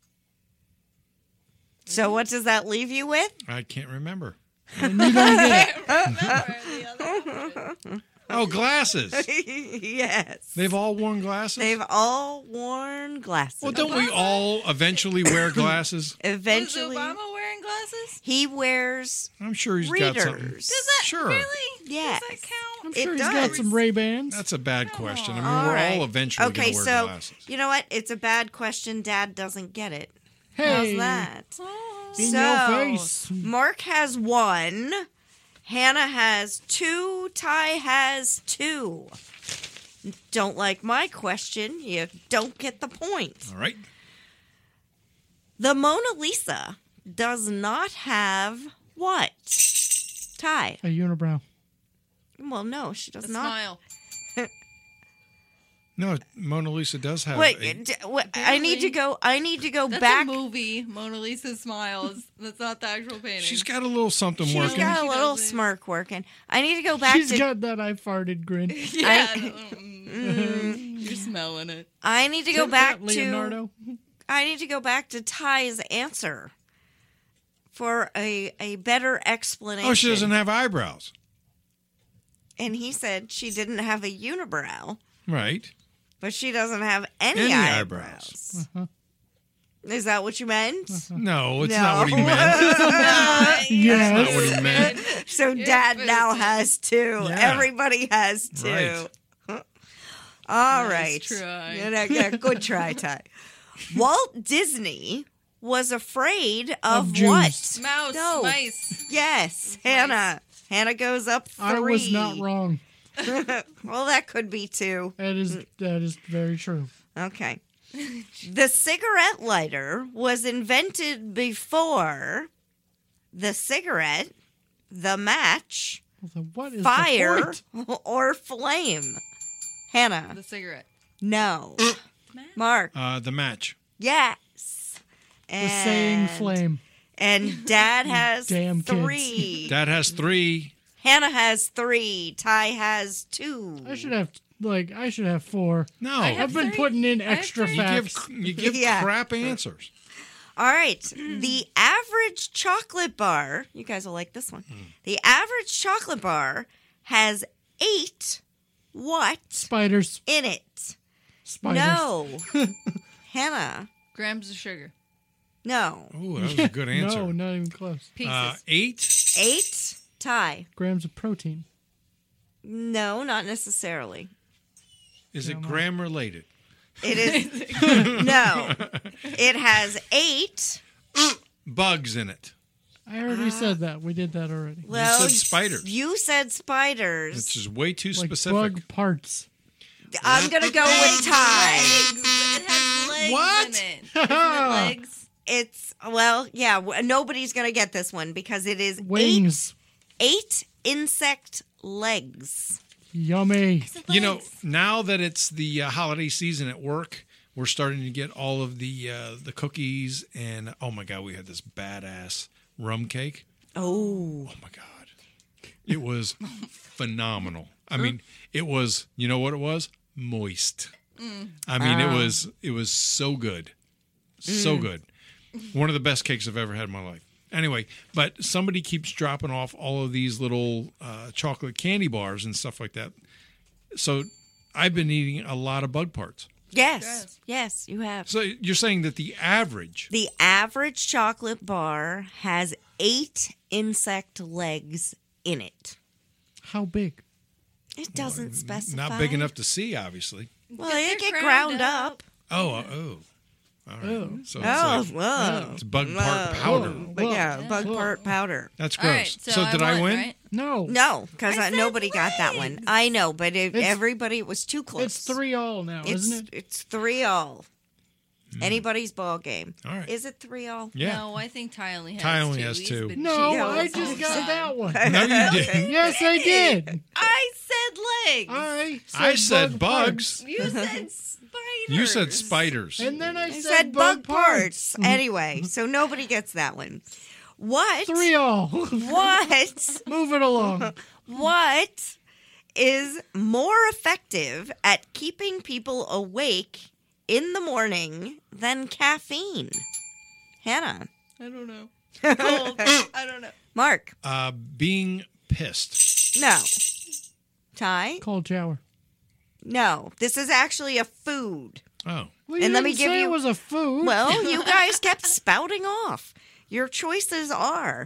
So what does that leave you with? I can't remember. And you don't get it. Remember the other one? Oh, glasses. Yes. They've all worn glasses? They've all worn glasses. Well, don't we all eventually wear glasses? Eventually, Was Obama wearing glasses? he wears I'm sure he's got something. readers. Does that Sure. really? Yes. Does that count? I'm It sure he's does. got some Ray Bans. That's a bad question. I mean, All we're right. all eventually Okay, going to wear so glasses. you know what? It's a bad question. Dad doesn't get it. Hey, How's that? Oh. in so, your face. Mark has one. Hannah has two. Ty has two. Don't like my question. You don't get the point. All right. The Mona Lisa does not have what? Ty. A unibrow. Well, no, she does A not. smile. No, Mona Lisa does have. Wait, a, d- wait, I need to go. I need to go That's back. a movie. Mona Lisa smiles. That's not the actual painting. she's got a little something She's working. got a She little doesn't. smirk working. I need to go back She's to. got that I farted grin. yeah. I- mm, You're smelling it. I need to go Take back that, to. Leonardo. I need to go back to Ty's answer for a a better explanation. Oh, she doesn't have eyebrows. And he said she didn't have a unibrow, Right. but she doesn't have any, Any eyebrows. Uh-huh. Is that what you meant? No, it's No. not what he meant. That's Yes. not what he meant. So You're Dad a now person. has two. Yeah. Everybody has two. Right. All Nice right. try. Yeah, yeah, yeah, good try, Ty. Walt Disney was afraid of, Of Jews. what? Mouse. No. Mice. Yes, Nice. Hannah. Hannah goes up three. I was not wrong. Well, that could be two. That is that is very true. Okay. The cigarette lighter was invented before the cigarette, the match, So what is fire, the point? or flame. Hannah. The cigarette. No. Matt? Mark. Uh, the match. Yes. The And, saying flame. And Dad has Damn kids. three. Dad has three. Hannah has three. Ty has two. I should have like I should have four. No. I have I've been three. putting in I have extra three. you facts. give you give Yeah. crap answers. All right. The average chocolate bar, you guys will like this one. The average chocolate bar has eight what Spiders. in it? Spiders. No. Hannah. Grams of sugar. No. Ooh, that was a good answer. No, not even close. Pieces. Uh, eight. Eight. Ty. Grams of protein. No, not necessarily. Is it Yeah, I'm gram related? It is no. It has eight. Bugs in it. I already said that. We did that already. Well, said spiders. You said spiders. It's just way too Like specific. bug parts. I'm gonna go with Ty. Legs. It has legs What? in it. Isn't it legs? It's well, yeah. w- Nobody's gonna get this one because it is eight Wings. eight insect legs. Yummy. You know, now that it's the uh, holiday season at work, we're starting to get all of the uh, the cookies, and oh my god, we had this badass rum cake. Oh. Oh my god, it was phenomenal. I mean, it was. You know what it was? Moist. I mean, it was it was so good, so good. One of the best cakes I've ever had in my life. Anyway, but somebody keeps dropping off all of these little uh, chocolate candy bars and stuff like that. So I've been eating a lot of bug parts. Yes. Yes. Yes, you have. So you're saying that the average, The average chocolate bar has eight insect legs in it. How big? It doesn't specify. not big enough to see, obviously. Well, Because they they're get ground ground up. up. Oh, uh, oh. All right. Oh. So it's, Oh, like, whoa. it's bug part Whoa. powder. But yeah, bug part powder. That's All gross. right, so, so did I, won, win? Right? No. No, because I said nobody got that one. legs. I know, but it, It's- everybody it was too close. It's three all now, It's, isn't it? it's three all. Anybody's ball game. All right. Is it three all? Yeah. No, I think Ty only has Ty only two. has He's two. been No, cheating I this whole just got time. that one. No, you didn't. Yes, I did. I said legs. I said, I said bug bugs. parts. You said spiders. You said spiders. And then I I said, said bug parts. parts. Anyway, so nobody gets that one. What? Three all. What? Move it along. What is more effective at keeping people awake in the morning than caffeine? Hannah. I don't know. Cold. I don't know. Mark. Uh, being pissed. No. Ty? Cold shower. No. This is actually a food. Oh. Well, you And let me didn't give say you- it was a food. Well, you guys kept spouting off. Your choices are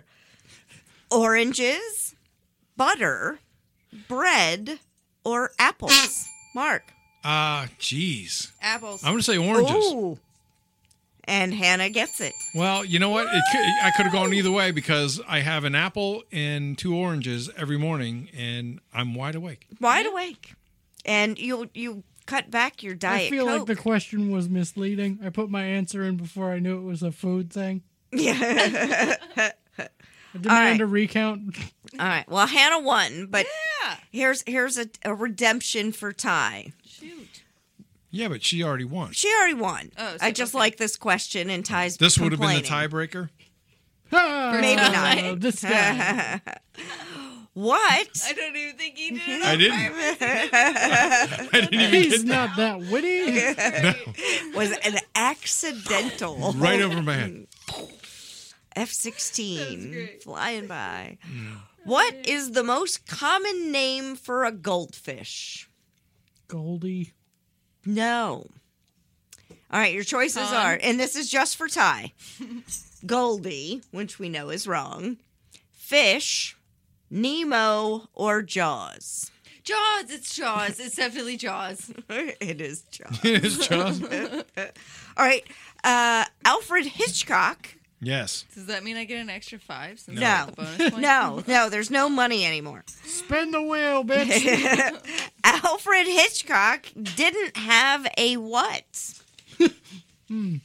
oranges, butter, bread, or apples. Mark. Ah, jeez. Apples. I'm going to say oranges. Ooh. And Hannah gets it. Well, you know what? It could, I could have gone either way because I have an apple and two oranges every morning, and I'm wide awake. Wide awake. And you you cut back your diet I feel Coke. like the question was misleading. I put my answer in before I knew it was a food thing. Yeah. I demand right. a recount. All right. Well, Hannah won, but Yeah. here's here's a, a redemption for Ty. Shoot. Yeah, but she already won. She already won. Oh, so- I just okay. like this question, and Ty's This would have been the complaining. tiebreaker. Ah, Maybe not. This guy. What? I don't even think he did it. I on didn't. purpose. I didn't even He's get not that witty. Was an accidental right over my head. F sixteen great. flying by. What is the most common name for a goldfish? Goldie. No. All right, your choices Con. are, and this is just for Ty. Goldie, which we know is wrong. Fish, Nemo, or Jaws. Jaws. It's Jaws. It's definitely Jaws. It is Jaws. It's Jaws. All right, uh, Alfred Hitchcock. Yes. Does that mean I get an extra five since I No, got the bonus point? no, no. There's no money anymore. Spin the wheel, bitch. Alfred Hitchcock didn't have a what? Hmm.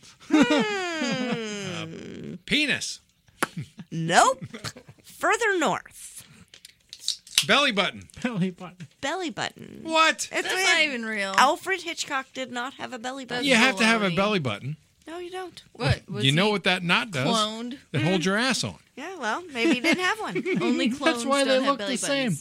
Penis. Nope. Further north. Belly button. Belly button. Belly button. What? It's That's weird. not even real. Alfred Hitchcock did not have a belly button. You have to have a baloney. belly button. No, you don't. What? Was you know he what that knot does? Cloned. It holds your ass on. Yeah, well, maybe he didn't have one. Only clones That's why don't they have look belly the same.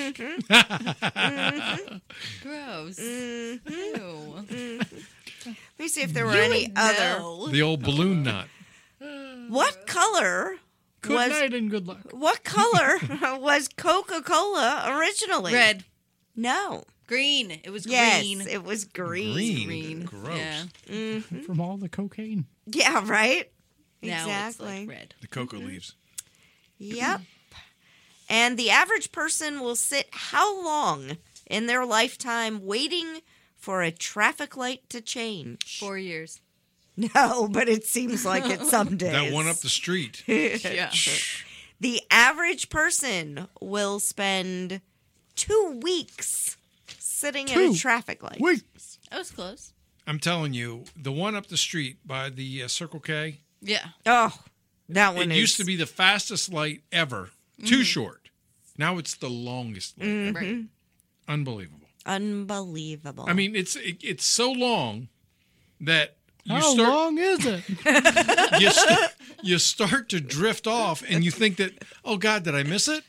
buttons. Gross. Ew. Let me see if there were any other. No. The old balloon knot. What color Good was night and good luck. what color was Coca-Cola originally? Red. No. Green. It was Yes, green. it was green. Green. Green. Gross. Yeah. From all the cocaine. Yeah, right? Now exactly. it's like red. The cocoa leaves. Yep. And the average person will sit how long in their lifetime waiting for a traffic light to change? Four years. No, but it seems like it some days. That one up the street. Yeah. The average person will spend two weeks sitting at Two a traffic light. Weeks. That was close. I'm telling you, the one up the street by the uh, Circle K, Yeah. Oh, that one it is. used to be the fastest light ever. Too short. Now it's the longest light. Mm-hmm. Right. Unbelievable. Unbelievable. I mean, it's it, it's so long that you How start long is it? you, st- you start to drift off, and you think that, oh God, did I miss it?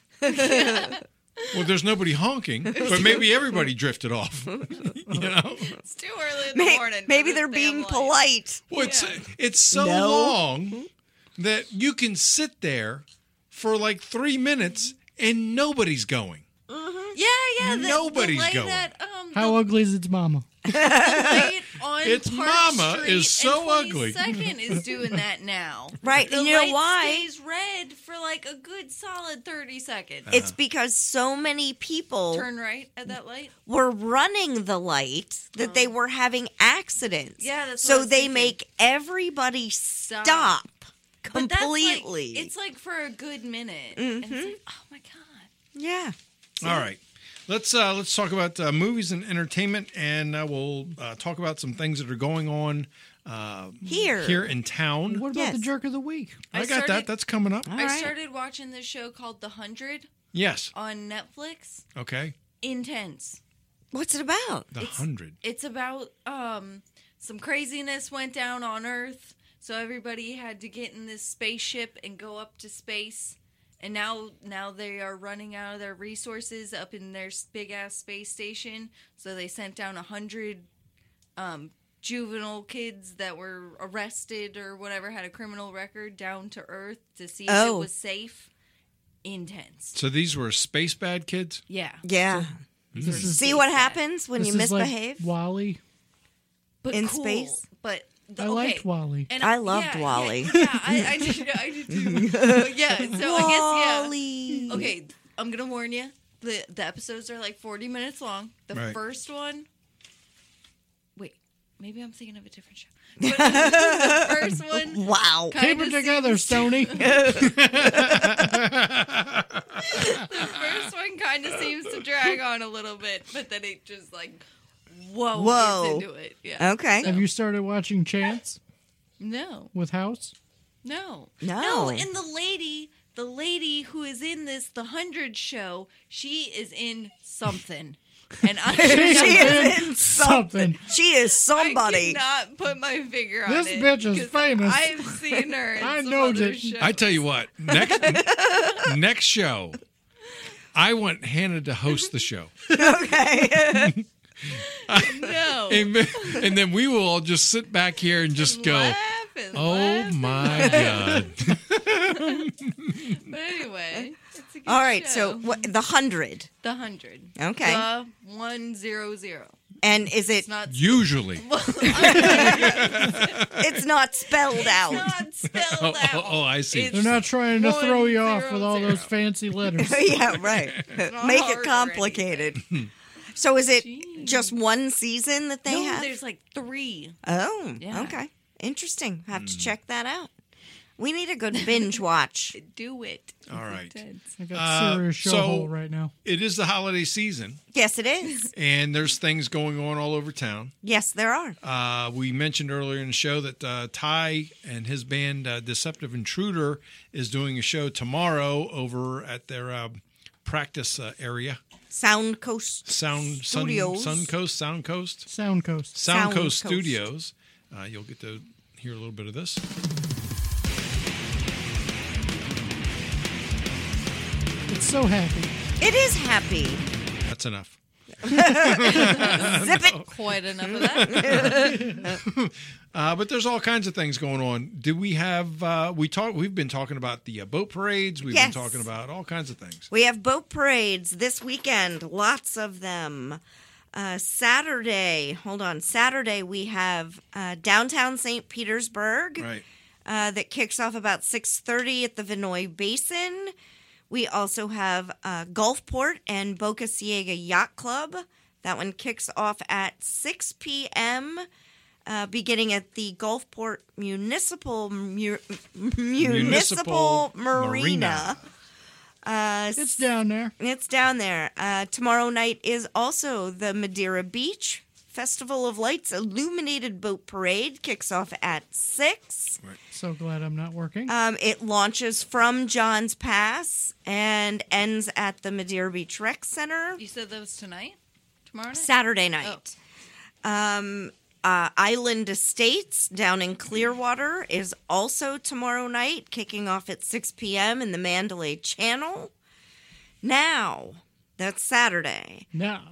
Well, there's nobody honking, but maybe everybody drifted off. You know, It's too early in the May- morning. for maybe this they're damn being light. polite. well, it's Yeah. it's so No. long that you can sit there for like three minutes and nobody's going. Yeah, yeah. The, Nobody's the light going. That, um, How ugly is its mama? the light on Its Park mama Street is so and ugly. twenty-second is doing that now. Right, The and you know light why? stays red for like a good solid thirty seconds. It's because so many people Turn right at that light. were running the light that they were having accidents. Yeah, that's what so I was they thinking. make everybody Stop. stop, But that's, like- completely. it's like for a good minute. And it's like, oh my god. yeah. All right. Let's uh, let's talk about uh, movies and entertainment, and uh, we'll uh, talk about some things that are going on uh, Here. here in town. What about Yes. the jerk of the week? I, I got that. started- That's coming up. All I right. started watching this show called The Hundred Yes. on Netflix. Okay. Intense. What's it about? The It's- hundred. It's about um some craziness went down on Earth, so everybody had to get in this spaceship and go up to space. And now now they are running out of their resources up in their big ass space station, so they sent down a hundred um juvenile kids that were arrested or whatever, had a criminal record, down to Earth to see if Oh. it was safe. Intense. So these were space bad kids. Yeah. Yeah. This is, See what happens when this you is misbehave? like Wally. But In cool. space? But the, I okay. liked Wally. And I loved yeah, Wally. Yeah, yeah, I, I did. I did too. But yeah, so I guess yeah. Wally. Okay, I'm gonna warn you. the The episodes are like forty minutes long. The Right. first one. Wait, maybe I'm thinking of a different show. But the first one. Wow. Keep kinda it together, seems- Stoney. The first one kind of seems to drag on a little bit, but then it just like, whoa, Whoa. gets into it. Yeah. Okay. Have you started watching Chance No. with House? No. No. No, and the lady, the lady who is in this The Hundred show, she is in something. And I she cannot- is in something. Something. She is somebody. I cannot put my finger on This it. bitch is 'cause famous. I've seen her in I some know other that- shows. I tell you what. Next next show, I want Hannah to host the show, Okay. No. and, and then we will all just sit back here and just go, Laugh and "Oh laugh. my god!" But anyway, it's a good All right. show. So what, the hundred. The Hundred. Okay. The one zero zero. And is it? It's not. Usually. It's not spelled out. Not spelled Oh, out. oh, oh, I see. It's They're not trying to one, throw you off zero, with all zero. those fancy letters. Yeah. Right. not Make hard it or complicated. So is it Jeez. just one season that they No, have? there's like three. Oh. Yeah. Okay. Interesting. Have Hmm. to check that out. We need a good binge watch. Do it. All right. I got Uh, serious show so- hole right now. It is the holiday season, Yes, it is. and there's things going on all over town. Yes, there are. Uh, we mentioned earlier in the show that uh, Ty and his band uh, Deceptive Intruder is doing a show tomorrow over at their uh, practice uh, area. Sound Coast Sound Sun, Studios. Sun Coast, Sound Coast, Sound Coast. Sound, Sound Coast, Coast. Studios. Uh, you'll get to hear a little bit of this. It's so happy. It is happy. That's enough. Zip it. Quite enough of that. Uh, but there's all kinds of things going on. Do we have? Uh, we talk. We've been talking about the uh, boat parades. We've Yes. been talking about all kinds of things. We have boat parades this weekend. Lots of them. Uh, Saturday, hold on. Saturday we have uh, downtown Saint Petersburg. Right. Uh, that kicks off about six thirty at the Vinoy Basin. We also have uh, Gulfport and Boca Ciega Yacht Club. That one kicks off at six p.m., uh, beginning at the Gulfport Municipal Mu- Municipal, Municipal Marina. Marina. Uh, It's down there. it's down there. Uh, tomorrow night is also the Madeira Beach Festival of Lights Illuminated Boat Parade. Kicks off at six. So glad I'm not working. Um, it launches from John's Pass and ends at the Madeira Beach Rec Center. You said that was tonight? Tomorrow night? Saturday night. Um, uh, Island Estates down in Clearwater is also tomorrow night, kicking off at six p.m. in the Mandalay Channel. Now, that's Saturday. Now,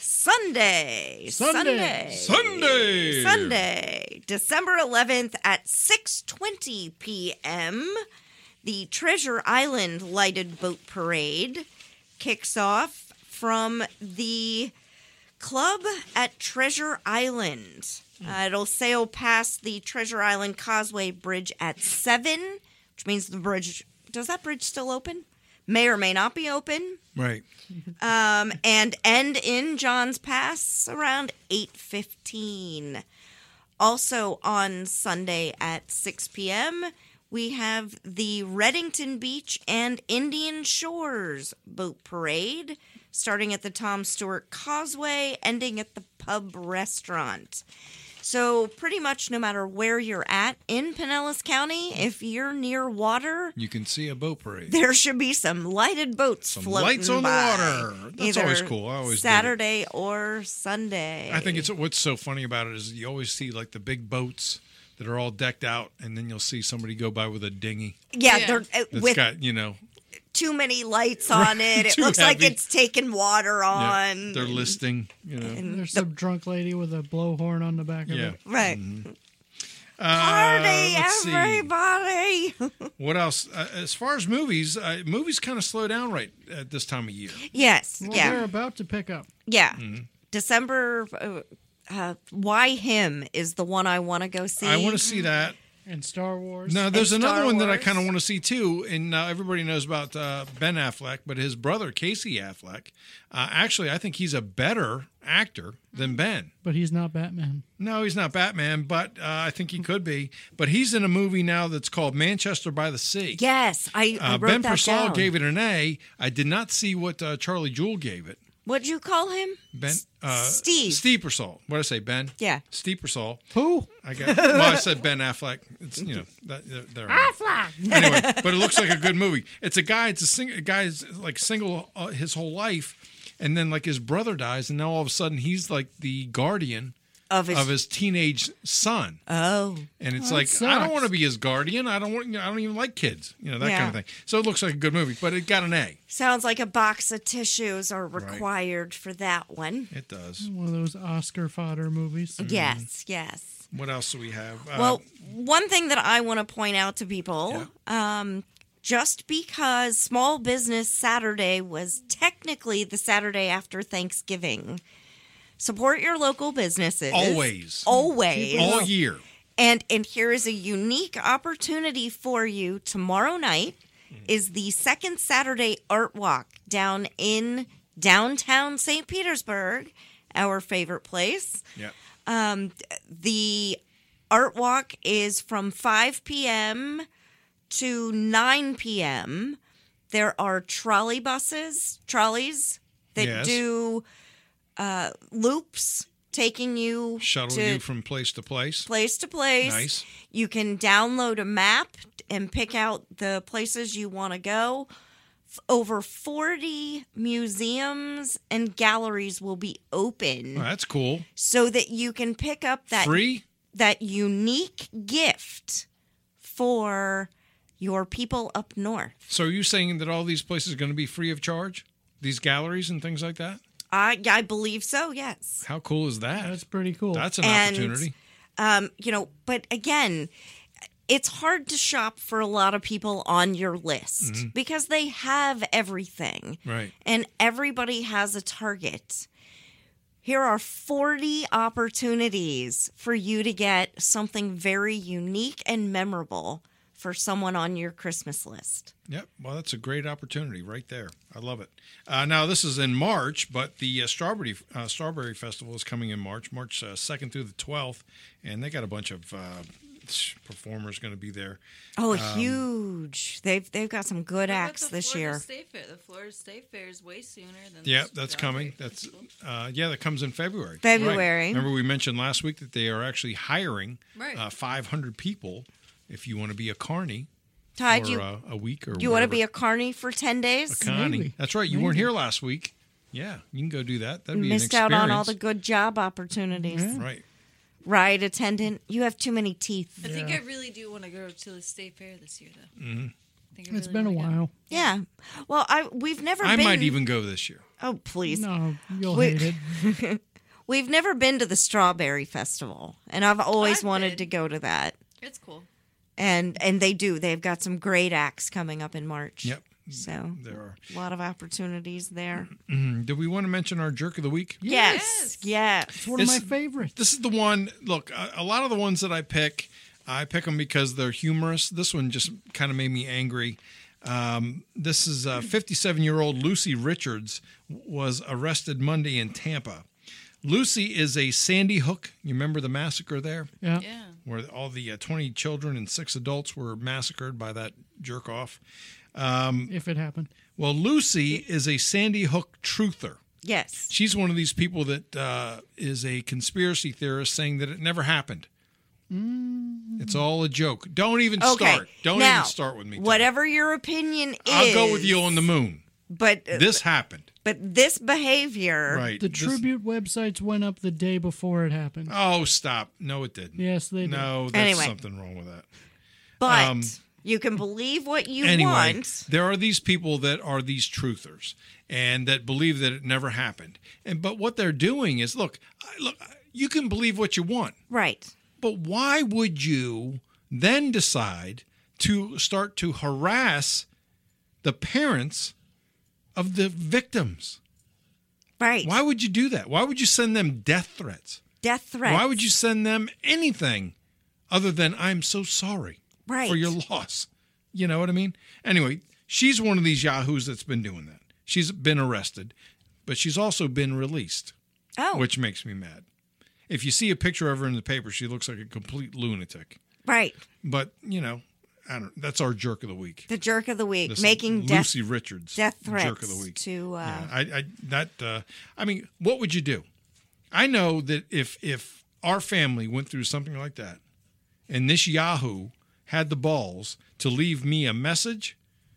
Sunday. Sunday. Sunday. Sunday, December eleventh at six twenty p.m., the Treasure Island Lighted Boat Parade kicks off from the club at Treasure Island. Uh, it'll sail past the Treasure Island Causeway Bridge at seven, which means the bridge... Does that bridge still open? May or may not be open. Right. Um, and end in John's Pass around eight fifteen. Also on Sunday at six p.m., we have the Reddington Beach and Indian Shores Boat Parade, starting at the Tom Stewart Causeway, ending at the Pub Restaurant. So pretty much no matter where you're at in Pinellas County, if you're near water, You can see a boat parade. there should be some lighted boats Some floating lights on the by. water. That's Either always cool. I always dig it. Saturday or Sunday. I think it's what's so funny about it is you always see like the big boats that are all decked out, and then you'll see somebody go by with a dinghy yeah, Yeah. they're uh, that's with got, you know, too many lights on it. It too looks like heavy. it's taking water yeah, on. they're listing, you know. and there's the- some drunk lady with a blowhorn on the back of Yeah. it. right. Uh, Party, let's see. everybody! What else? Uh, as far as movies, uh, movies kind of slow down right at this time of year. yes, Well, yeah, they're about to pick up. yeah. Mm-hmm. December. Uh, uh, Why Him is the one I want to go see. I want to see that. And Star Wars. Now, there's And another Star one that I Wars. kind of want to see too, and uh, everybody knows about uh, Ben Affleck, but his brother Casey Affleck. Uh, actually, I think he's a better actor than Ben. But he's not Batman. No, he's not Batman, but uh, I think he could be. But he's in a movie now that's called Manchester by the Sea. Yes, I, I Uh, wrote Ben that Persall down. gave it an A. I did not see what uh, Charlie Jewell gave it. What'd you call him? Ben, uh, Steve. Steve Persall. What did I say, Ben? Yeah. Steve Persall. Who? I got. Well, I said Ben Affleck. It's you know that there. Affleck. Anyway, but it looks like a good movie. It's a guy. It's a, sing, a guy's like single uh, his whole life, and then like his brother dies, and now all of a sudden he's like the guardian Of his. of his teenage son. oh. And it's Oh, like that I don't sucks. want to be his guardian. I don't want. I don't even like kids. You know that Yeah. kind of thing. So it looks like a good movie, but it got an A. Sounds like a box of tissues are required for that one. It does. One of those Oscar fodder movies. Yes, yes. What else do we have? Uh, Well, one thing that I want to point out to people, um, just because Small Business Saturday was technically the Saturday after Thanksgiving, support your local businesses. Always. Always. all year. And and here is a unique opportunity for you tomorrow night Mm-hmm. is the second Saturday art walk down in downtown Saint Petersburg, our favorite place. Yeah. Um, the art walk is from five p.m. to nine p.m. There are trolley buses, trolleys that Yes. do uh, loops taking you Shuttle to you from place to place. place to place. Nice. You can download a map and pick out the places you want to go. F- Over forty museums and galleries will be open Oh, that's cool. so that you can pick up that Free? that unique gift for your people up north. So are you saying that all these places are going to be free of charge? These galleries and things like that? I I believe so, yes. How cool is that? That's pretty cool. That's an And- opportunity. Um, you know, but again, it's hard to shop for a lot of people on your list because they have everything. Right. And everybody has a target. Here are forty opportunities for you to get something very unique and memorable for someone on your Christmas list. Yep. Well, that's a great opportunity right there. I love it. Uh, now, this is in March, but the uh, Strawberry uh, Strawberry Festival is coming in March, March uh, second through the twelfth, and they got a bunch of uh, performers going to be there. Oh, huge. They've they've got some good What about acts the this Florida year. State Fair? The Florida State Fair is way sooner than. Yeah, the that's Strawberry coming. That's Festival. uh, yeah, that comes in February. February. Right. Remember we mentioned last week that they are actually hiring Right. uh, five hundred people if you want to be a carny Todd, for you uh, a week or you want to whatever. be a carny for ten days? a connie. Maybe. That's right. You weren't here last week. Yeah, you can go do that. That'd be Missed an out experience. on all the good job opportunities. Right. Ride attendant, you have too many teeth. I think Yeah. I really do want to go to the state fair this year, though. Mm-hmm. I think I It's really been a wanna go. while. Yeah. Well, I we've never I been. might even go this year. Oh, please. No, you'll Wait. hate it. We've never been to the Strawberry Festival, and I've always I've wanted been. to go to that. It's cool. And and they do. They've got some great acts coming up in March. Yep. So There are. a lot of opportunities there. Mm, do we want to mention our jerk of the week? Yes. Yes. It's one of my This- favorites. This is the one. Look, a, a lot of the ones that I pick, I pick them because they're humorous. This one just kind of made me angry. Um, this is uh, fifty-seven-year-old Lucy Richards was arrested Monday in Tampa. Lucy is a Sandy Hook. You remember the massacre there, Yeah. Yeah. where all the uh, twenty children and six adults were massacred by that jerk off. Um, If it happened. well, Lucy is a Sandy Hook truther. Yes. She's one of these people that uh, is a conspiracy theorist saying that it never happened. It's all a joke. Don't even Okay. start. Don't now, even start with me. Tom. Whatever your opinion is, I'll go with you on the moon. But This happened. but this behavior, Right. The This- tribute websites went up the day before it happened. Oh, stop. No, it didn't. Yes, they did. No, there's Anyway. something wrong with that. but Um, you can believe what you Anyway, want. there are these people that are these truthers and that believe that it never happened. And but what they're doing is, look, I- look, you can believe what you want. Right. But why would you then decide to start to harass the parents of the victims? Right. Why would you do that? Why would you send them death threats? Death threats. Why would you send them anything other than "I'm so sorry Right. for your loss"? You know what I mean? Anyway, she's one of these yahoos that's been doing that. She's been arrested, but she's also been released, Oh. which makes me mad. If you see a picture of her in the paper, she looks like a complete lunatic. Right. But, you know, I don't that's our jerk of the week. The jerk of the week, This making death, Lucy Richards death threats jerk of the week. to. Uh, Yeah, I, I that uh, I mean, what would you do? I know that if if our family went through something like that, and this Yahoo had the balls to leave me a message,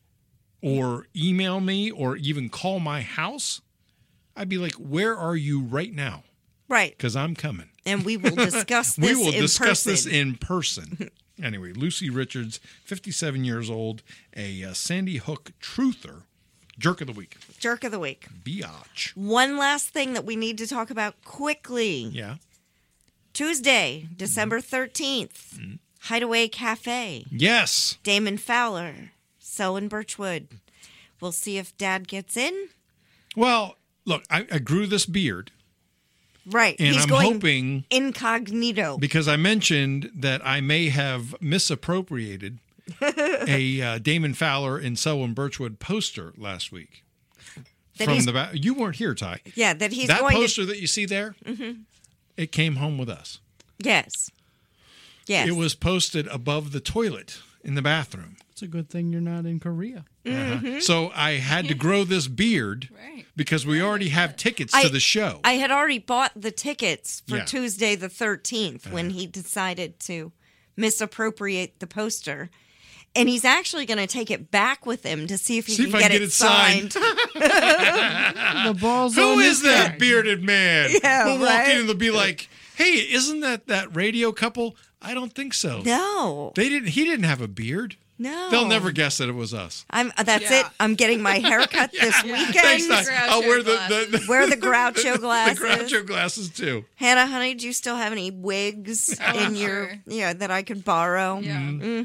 or email me, or even call my house, I'd be like, "Where are you right now?" Right. Because I'm coming. And we will discuss this we will in discuss person. this in person. Anyway, Lucy Richards, fifty-seven years old, a uh, Sandy Hook truther, jerk of the week. Jerk of the week. Biatch. One last thing that we need to talk about quickly. Yeah. Tuesday, December thirteenth, Hideaway Cafe. Yes. Damon Fowler, So and Birchwood. We'll see if Dad gets in. Well, look, I, I grew this beard, Right. and He's I'm going hoping, incognito. because I mentioned that I may have misappropriated a uh, Damon Fowler and Selwyn Birchwood poster last week. That From he's- the back. You weren't here, Ty. Yeah, that he's that going poster to. that you see there, it came home with us. Yes. Yes. It was posted above the toilet in the bathroom. It's a good thing you're not in Korea. Mm-hmm. So I had to grow this beard Right. because we already have tickets I- to the show. I had already bought the tickets for Yeah. Tuesday the thirteenth when he decided to misappropriate the poster. And he's actually going to take it back with him to see if he See can if I get, can get it it signed. signed. The balls Who on is this that guy. bearded man? Yeah, we'll walk right? in and they'll be like, "Hey, isn't that that radio couple?" I don't think so. No. They didn't. He didn't have a beard. No. They'll never guess that it was us. I'm uh, that's Yeah. it. I'm getting my haircut this weekend. Thanks, Ty. Groucho I'll wear the, the, the Wear the Groucho glasses. The Groucho glasses too. Hannah, honey, do you still have any wigs Oh, in your sure. yeah that I could borrow? Yeah.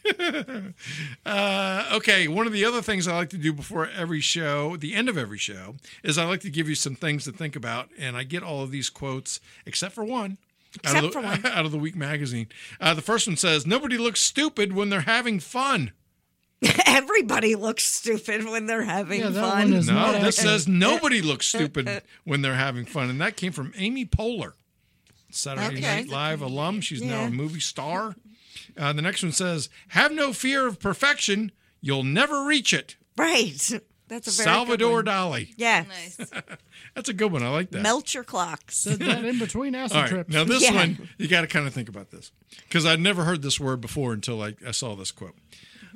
Uh, okay, one of the other things I like to do before every show, the end of every show, is I like to give you some things to think about, and I get all of these quotes except for one. out of Except the, for one. out of the Week magazine. Uh, the first one says, "Nobody looks stupid when they're having fun." Everybody looks stupid when they're having Yeah, that fun. one is No, not this accurate. says nobody looks stupid when they're having fun, and that came from Amy Poehler, Saturday Okay. Night Live alum. She's now Yeah. a movie star. Uh, the next one says, "Have no fear of perfection; you'll never reach it." Right. That's a very Salvador good one. Dali. Yes. Nice. That's a good one. I like that. Melt your clocks. Said that in between acid All right, trips. now this Yeah. one you got to kind of think about this because I'd never heard this word before until I, I saw this quote.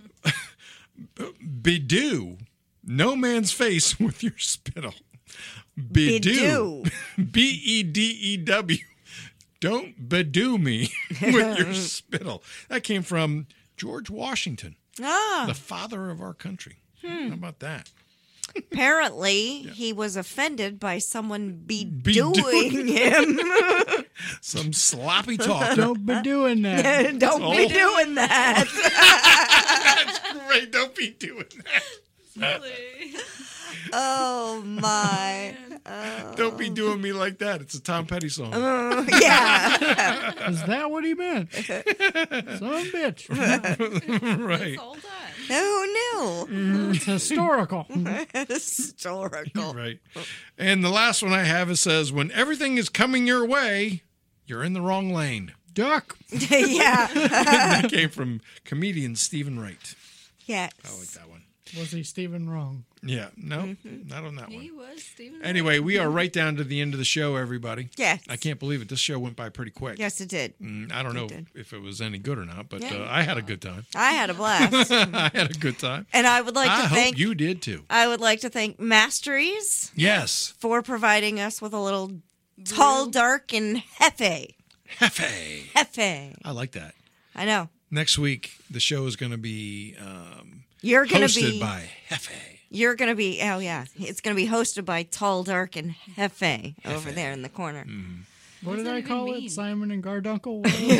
Bedew no man's face with your spittle. Bedew. B E D E W. Don't bedew me with your spittle. That came from George Washington, Ah, the father of our country. How about that? apparently he was offended by someone Bedewing. bedewing him. Some sloppy talk. Don't be doing that. Don't Oh. be doing that. That's great. Don't be doing that. Oh my. Don't be doing me like that. It's a Tom Petty song. Uh, yeah. Is that what he meant? Son of a bitch. Right. All time. Who knew? It's historical. Historical. Right. And the last one I have it says, when everything is coming your way, you're in the wrong lane. Duck. Yeah. That came from comedian Stephen Wright. Yes. I like that one. Was he Stephen wrong? Yeah. No, not on that He one. was Stephen. Anyway, we are right down to the end of the show, everybody. Yes. I can't believe it. This show went by pretty quick. Yes, it did. Mm, I don't know did. if it was any good or not, but Yeah. uh, I had a good time. I had a blast. I had a good time. And I would like I to hope thank you did too. I would like to thank Masteries Yes. for providing us with a little tall, dark, and hefe. Hefe. Hefe. I like that. I know. Next week, the show is going to be um, You're gonna hosted be by Hefe. You're gonna be oh yeah. It's gonna be hosted by Tall, Dark, and Hefe over there in the corner. Mm. What does did that I even call mean? it? Simon and Garfunkel?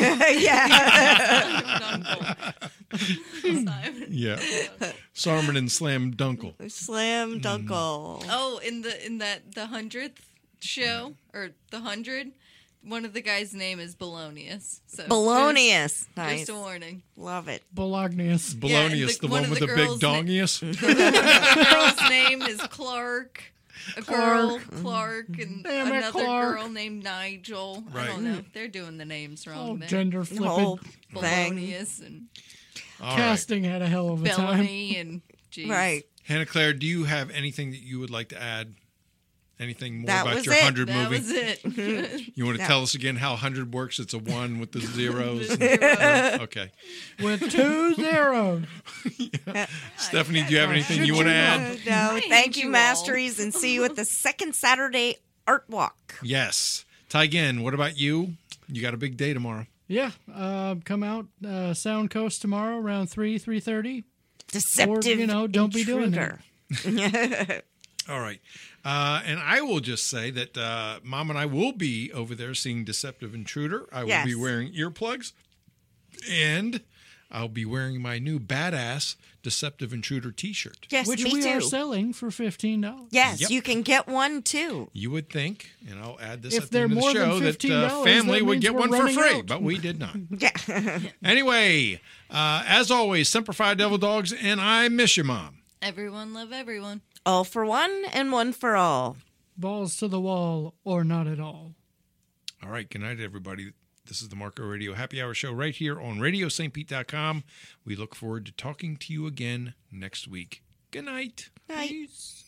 yeah. Simon. Yeah. Sarman and Slam Dunkle. Slam Dunkle. Oh, in the in that the hundredth show or the hundred, one of the guys' name is Bolognius. So Bolognius. Just, Nice. just a warning. Love it. Bolognius. Bolognius, the- the, one one of with the the, big girls' dongius. The girl's name is Clark. A girl, Clark. Clark, and Damn it, another Clark. girl named Nigel. I Right. don't know. They're doing the names wrong Oh, there. gender The flipping. whole thing. Bolognius and All right. Casting had a hell of a time. Bellamy and geez. Right. Hannah Claire, do you have anything that you would like to add? Anything more That about was your it. one hundred That movie? was it. You want to No. tell us again how one hundred works? It's a one with the zeros. Zero. Okay. With two zeros. Stephanie, do you have anything Should you want to you add? No, I thank hate you, you all. Masteries, and see you at the second Saturday Art Walk. Yes. Tygen, what about you? You got a big day tomorrow. Yeah. Uh, come out uh, Sound Coast tomorrow around three, three thirty. Deceptive. Or, you know, don't be doing intruder. All right. Uh, and I will just say that uh, Mom and I will be over there seeing Deceptive Intruder. I will Yes. be wearing earplugs. And I'll be wearing my new badass Deceptive Intruder t-shirt. Yes, Which me we too. are selling for fifteen dollars. Yes, Yep. you can get one too. You would think, and I'll add this If at the end they're of the more than show, that fifteen uh, dollars, family that would means get we're one for running free, out. but we did not. Yeah. Anyway, uh, as always, Semper Fi Devil Dogs, and I miss you, Mom. Everyone love everyone. All for one and one for all. Balls to the wall or not at all. All right, good night, everybody. This is the Marco Radio Happy Hour Show right here on radio st pete dot com. We look forward to talking to you again next week. Good night. Night. Peace.